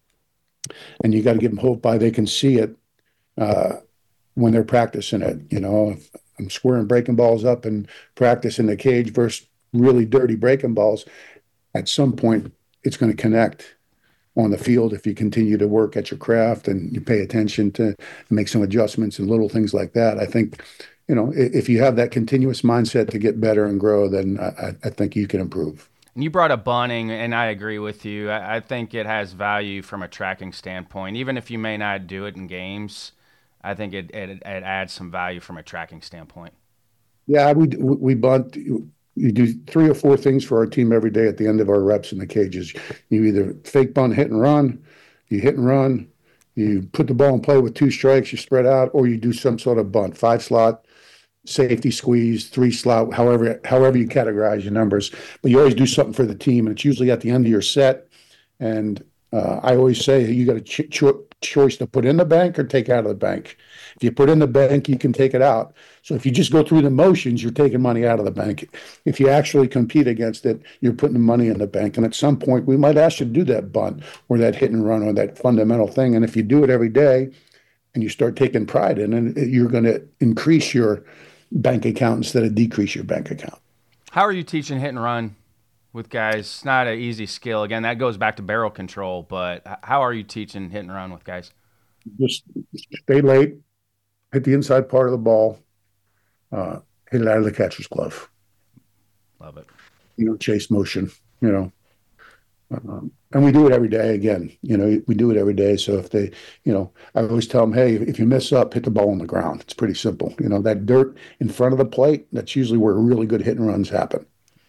and you got to give them hope by they can see it uh, when they're practicing it. You know, if I'm squaring breaking balls up and practicing the cage versus really dirty breaking balls, at some point it's going to connect on the field if you continue to work at your craft and you pay attention to make some adjustments and little things like that. I think, you know, if you have that continuous mindset to get better and grow, then I, I think you can improve. You brought up bunting, and I agree with you. I, I think it has value from a tracking standpoint. Even if you may not do it in games, I think it, it, it adds some value from a tracking standpoint. Yeah, we we bunt. You do three or four things for our team every day at the end of our reps in the cages. You either fake bunt, hit and run, you hit and run, you put the ball in play with two strikes, you spread out, or you do some sort of bunt, five slot, safety squeeze, three slot, however however you categorize your numbers. But you always do something for the team, and it's usually at the end of your set. And uh, I always say you got a ch- cho- choice to put in the bank or take out of the bank. If you put in the bank, you can take it out. So if you just go through the motions, you're taking money out of the bank. If you actually compete against it, you're putting the money in the bank. And at some point, we might ask you to do that bunt or that hit and run or that fundamental thing. And if you do it every day and you start taking pride in it, you're going to increase your bank account instead of decrease your bank account. How are you teaching hit and run with guys? It's not an easy skill. Again, that goes back to barrel control, but how are you teaching hit and run with guys? Just stay late, hit the inside part of the ball, uh, hit it out of the catcher's glove. Love it. You know, chase motion, you know. Um, and we do it every day again. You know, we do it every day. So if they, you know, I always tell them, hey, if you mess up, hit the ball on the ground. It's pretty simple. You know, that dirt in front of the plate, that's usually where really good hit and runs happen.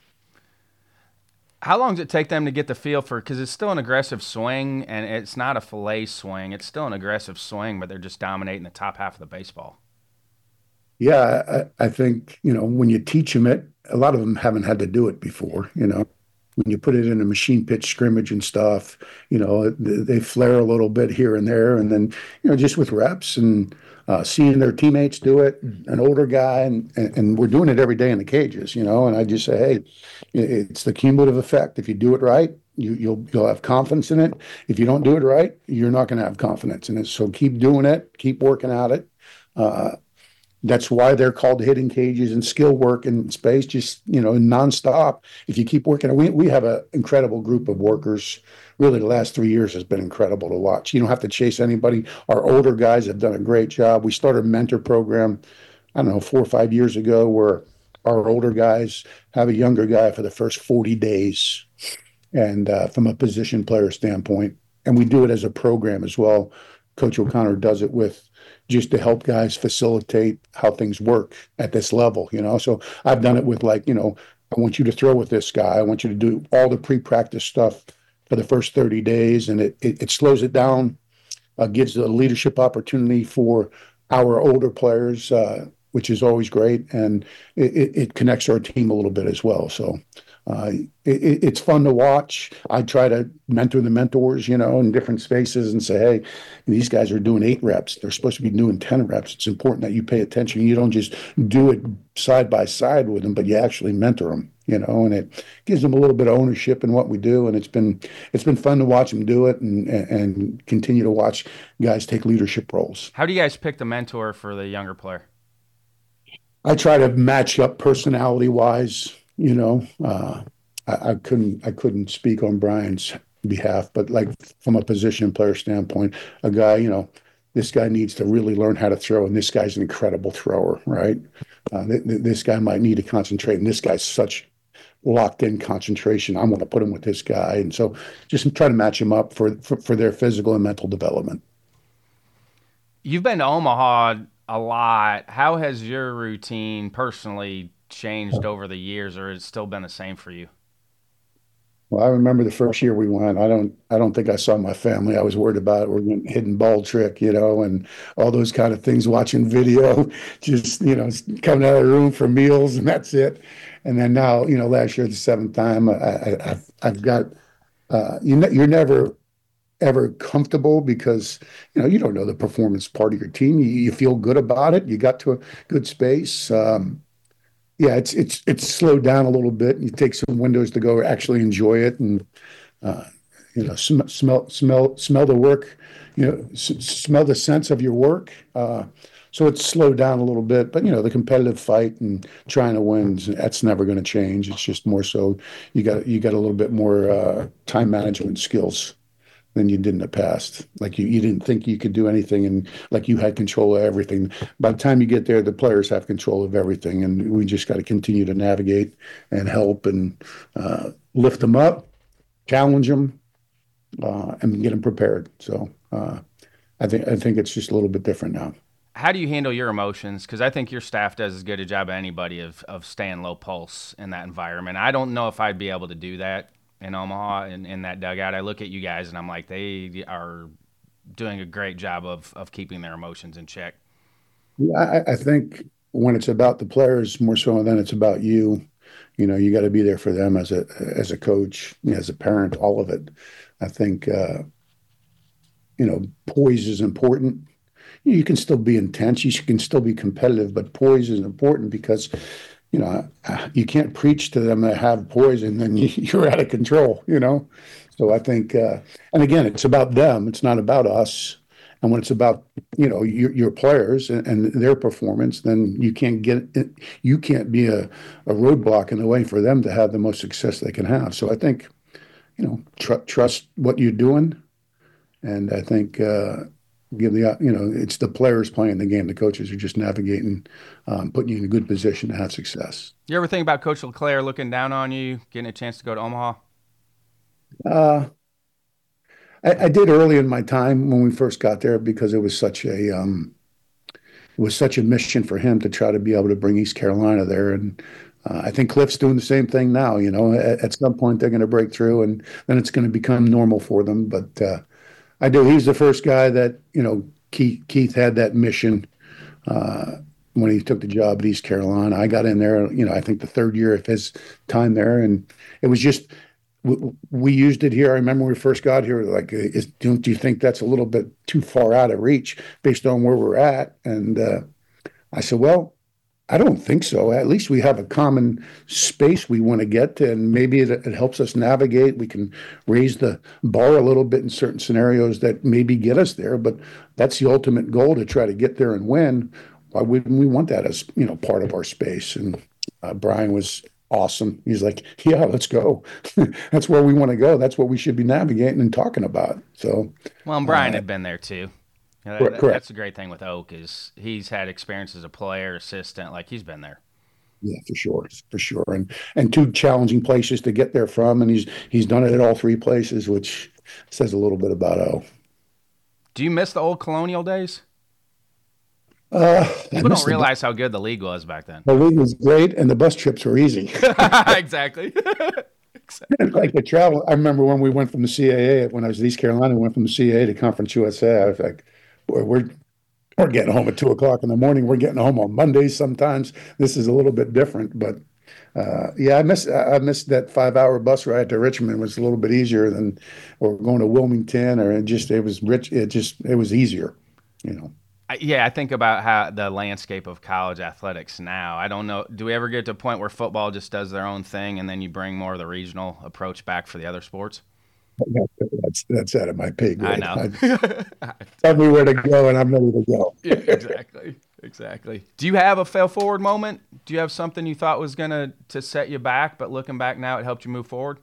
How long does it take them to get the feel for, because it's still an aggressive swing, and it's not a fillet swing. It's still an aggressive swing, but they're just dominating the top half of the baseball. Yeah, I, I think, you know, when you teach them it, a lot of them haven't had to do it before, you know. When you put it in a machine pitch scrimmage and stuff, you know, they flare a little bit here and there. And then, you know, just with reps and uh, seeing their teammates do it, an older guy, and, and, and we're doing it every day in the cages, you know, and I just say, hey, it's the cumulative effect. If you do it right, you, you'll you'll have confidence in it. If you don't do it right, you're not going to have confidence in it. So keep doing it, keep working at it. Uh, That's why they're called hitting cages and skill work in space, just, you know, nonstop. If you keep working, we, we have an incredible group of workers. Really, the last three years has been incredible to watch. You don't have to chase anybody. Our older guys have done a great job. We started a mentor program, I don't know, four or five years ago, where our older guys have a younger guy for the first forty days. And uh, from a position player standpoint, and we do it as a program as well. Coach O'Connor does it with just to help guys facilitate how things work at this level, you know. So I've done it with, like, you know, I want you to throw with this guy. I want you to do all the pre-practice stuff for the first thirty days, and it it, it slows it down, uh, gives a leadership opportunity for our older players, uh, which is always great, and it, it, it connects our team a little bit as well. So Uh, it, it's fun to watch. I try to mentor the mentors, you know, in different spaces and say, hey, these guys are doing eight reps. They're supposed to be doing ten reps. It's important that you pay attention. You don't just do it side by side with them, but you actually mentor them, you know, and it gives them a little bit of ownership in what we do. And it's been it's been fun to watch them do it and and continue to watch guys take leadership roles. How do you guys pick the mentor for the younger player? I try to match up personality wise, you know. Uh, I, I couldn't I couldn't speak on Brian's behalf, but like from a position player standpoint, a guy, you know, this guy needs to really learn how to throw, and this guy's an incredible thrower, right? Uh, th- th- this guy might need to concentrate, and this guy's such locked in concentration. I'm going to put him with this guy, and so just try to match him up for for, for their physical and mental development. You've been to Omaha a lot. How has your routine personally changed over the years, or has it still been the same for you? Well, I remember the first year we went. I don't. I don't think I saw my family. I was worried about we're getting hidden ball trick, you know, and all those kind of things. Watching video, just you know, coming out of the room for meals, and that's it. And then now, you know, last year the seventh time, I, I, I've I've got. Uh, you ne- you're never ever comfortable because you know you don't know the performance part of your team. You, you feel good about it. You got to a good space. Um, yeah, it's it's it's slowed down a little bit. You take some windows to go actually enjoy it, and uh, you know sm- smell smell smell the work. You know, s- smell the sense of your work. Uh, so it's slowed down a little bit, but you know the competitive fight and trying to win, that's never going to change. It's just more so you got you got a little bit more uh, time management skills than you did in the past. Like you, you didn't think you could do anything and like you had control of everything. By the time you get there, the players have control of everything. And we just got to continue to navigate and help and uh, lift them up, challenge them, uh, and get them prepared. So uh, I think I think it's just a little bit different now. How do you handle your emotions? Because I think your staff does as good a job as anybody of, of staying low pulse in that environment. I don't know if I'd be able to do that in Omaha in, in that dugout. I look at you guys and I'm like, they are doing a great job of, of keeping their emotions in check. Yeah, I, I think when it's about the players more so than it's about you, you know, you got to be there for them as a as a coach, as a parent, all of it. I think uh, you know, poise is important. You can still be intense, you can still be competitive, but poise is important because you know you can't preach to them that have poise and then you, you're out of control. You know, so I think, uh, and again, it's about them. It's not about us. And when it's about you know your, your players and, and their performance, then you can't get you can't be a, a roadblock in the way for them to have the most success they can have. So I think you know tr- trust what you're doing, and I think. Uh, give the you know it's the players playing the game. The coaches are just navigating, um, putting you in a good position to have success. You ever think about Coach LeClaire looking down on you, getting a chance to go to Omaha? Uh, I, I did early in my time when we first got there because it was such a um, it was such a mission for him to try to be able to bring East Carolina there, and uh, I think Cliff's doing the same thing now. You know, at, at some point they're going to break through, and then it's going to become normal for them. But uh, I do. He's the first guy that you know. Keith Keith had that mission uh, when he took the job at East Carolina. I got in there, you know, I think the third year of his time there, and it was just we, we used it here. I remember when we first got here, like, is, don't you think that's a little bit too far out of reach based on where we're at? And uh, I said, well, I don't think so. At least we have a common space we want to get to, and maybe it, it helps us navigate. We can raise the bar a little bit in certain scenarios that maybe get us there, but that's the ultimate goal to try to get there and win. Why wouldn't we want that as you know part of our space? And uh, Brian was awesome. He's like, yeah, let's go. That's where we want to go. That's what we should be navigating and talking about. So, well, and Brian uh, had been there too. You know, that, correct. that's the great thing with Oak is he's had experience as a player, assistant, like he's been there. Yeah, for sure, for sure, and and two challenging places to get there from, and he's he's done it at all three places, which says a little bit about O. Do you miss the old Colonial days? Uh, People don't realize how good the league was back then. The league was great, and the bus trips were easy. Exactly. Exactly. Like the travel, I remember when we went from the C A A when I was at East Carolina, we went from the C A A to Conference U S A. I was like, boy, we're we're getting home at two o'clock in the morning. We're getting home on Mondays sometimes. This is a little bit different, but Uh, yeah, I missed I missed that five hour bus ride to Richmond. It was a little bit easier than or going to Wilmington, or it just it was rich. It just it was easier, you know. I- Yeah, I think about how the landscape of college athletics now. I don't know. Do we ever get to a point where football just does their own thing and then you bring more of the regional approach back for the other sports? That's that's out of my pay I grade. know. I, tell me where to go, and I'm ready to go. Yeah, exactly. Exactly. Do you have a fail forward moment? Do you have something you thought was going to to set you back, but looking back now, it helped you move forward?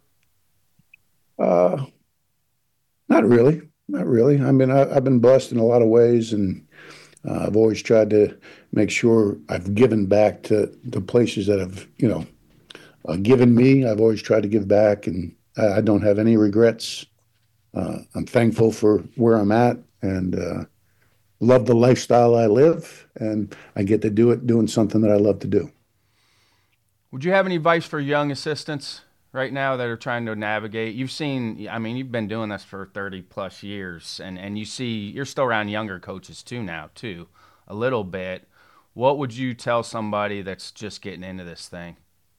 Uh, Not really, not really. I mean, I, I've been blessed in a lot of ways, and uh, I've always tried to make sure I've given back to the places that have, you know, uh, given me. I've always tried to give back, and I, I don't have any regrets. Uh, I'm thankful for where I'm at, and uh, love the lifestyle I live, and I get to do it doing something that I love to do. Would you have any advice for young assistants right now that are trying to navigate? You've seen, I mean, you've been doing this for thirty plus years, and, and you see, you're still around younger coaches too now, too, a little bit. What would you tell somebody that's just getting into this thing?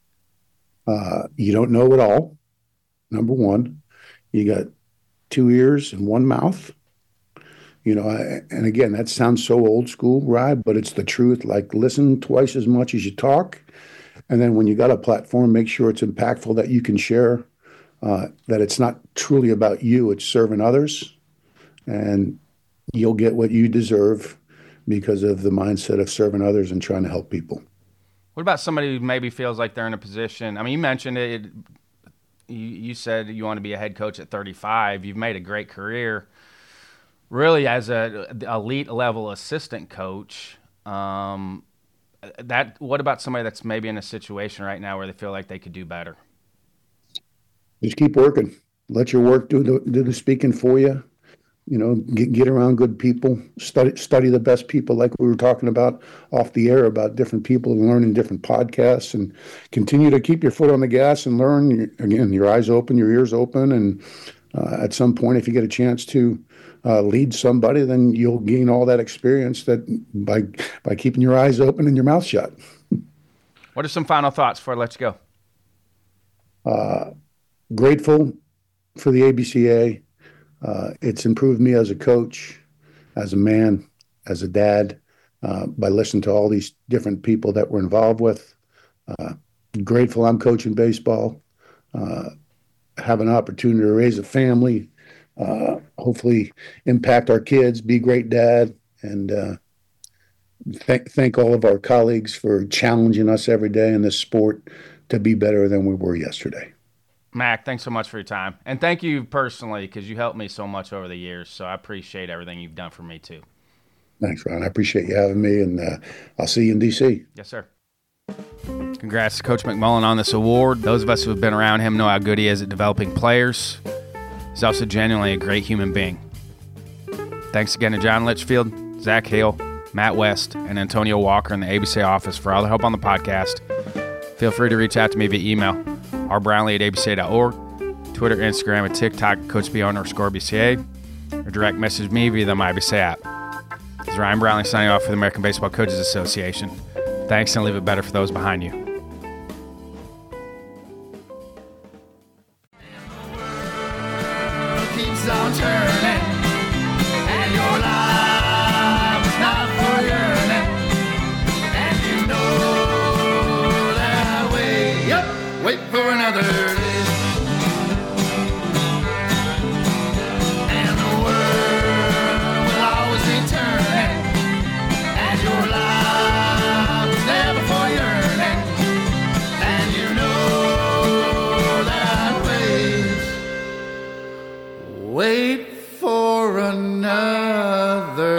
Uh, you don't know it all, number one. You got two ears and one mouth. You know, I, and again, that sounds so old school, right? But it's the truth. Like, listen twice as much as you talk. And then when you got a platform, make sure it's impactful, that you can share, uh, that it's not truly about you, it's serving others. And you'll get what you deserve because of the mindset of serving others and trying to help people. What about somebody who maybe feels like they're in a position? I mean, you mentioned it. You, you said you want to be a head coach at thirty-five. You've made a great career, really, as a elite level assistant coach. Um, that what about somebody that's maybe in a situation right now where they feel like they could do better? Just keep working. Let your work do the do the speaking for you. You know, get get around good people. Study study the best people, like we were talking about off the air, about different people and learning different podcasts, and continue to keep your foot on the gas and learn. Again, your eyes open, your ears open, and uh, at some point, if you get a chance to uh, lead somebody, then you'll gain all that experience that by by keeping your eyes open and your mouth shut. What are some final thoughts before I let you go? Uh, grateful for the A B C A. Uh, it's improved me as a coach, as a man, as a dad, uh, by listening to all these different people that we're involved with. Uh, grateful I'm coaching baseball, uh, have an opportunity to raise a family, uh, hopefully impact our kids, be a great dad, and uh, thank, thank all of our colleagues for challenging us every day in this sport to be better than we were yesterday. Mac, thanks so much for your time. And thank you personally, because you helped me so much over the years. So I appreciate everything you've done for me, too. Thanks, Ron. I appreciate you having me, and uh, I'll see you in D C. Yes, sir. Congrats to Coach McMullen on this award. Those of us who have been around him know how good he is at developing players. He's also genuinely a great human being. Thanks again to John Litchfield, Zach Hale, Matt West, and Antonio Walker in the A B C A office for all the help on the podcast. Feel free to reach out to me via email. R Brownlee at A B C A dot org, Twitter, Instagram, and TikTok, Coach B underscore B C A, or direct message me via the My B C A app. This is Ryan Brownlee signing off for the American Baseball Coaches Association. Thanks, and leave it better for those behind you. Keeps on turning, and your life is not for yearning, and you know that way. Yep, wait for another day, and the world will always be turning, and your life is never for yearning, and you know that way. Wait for another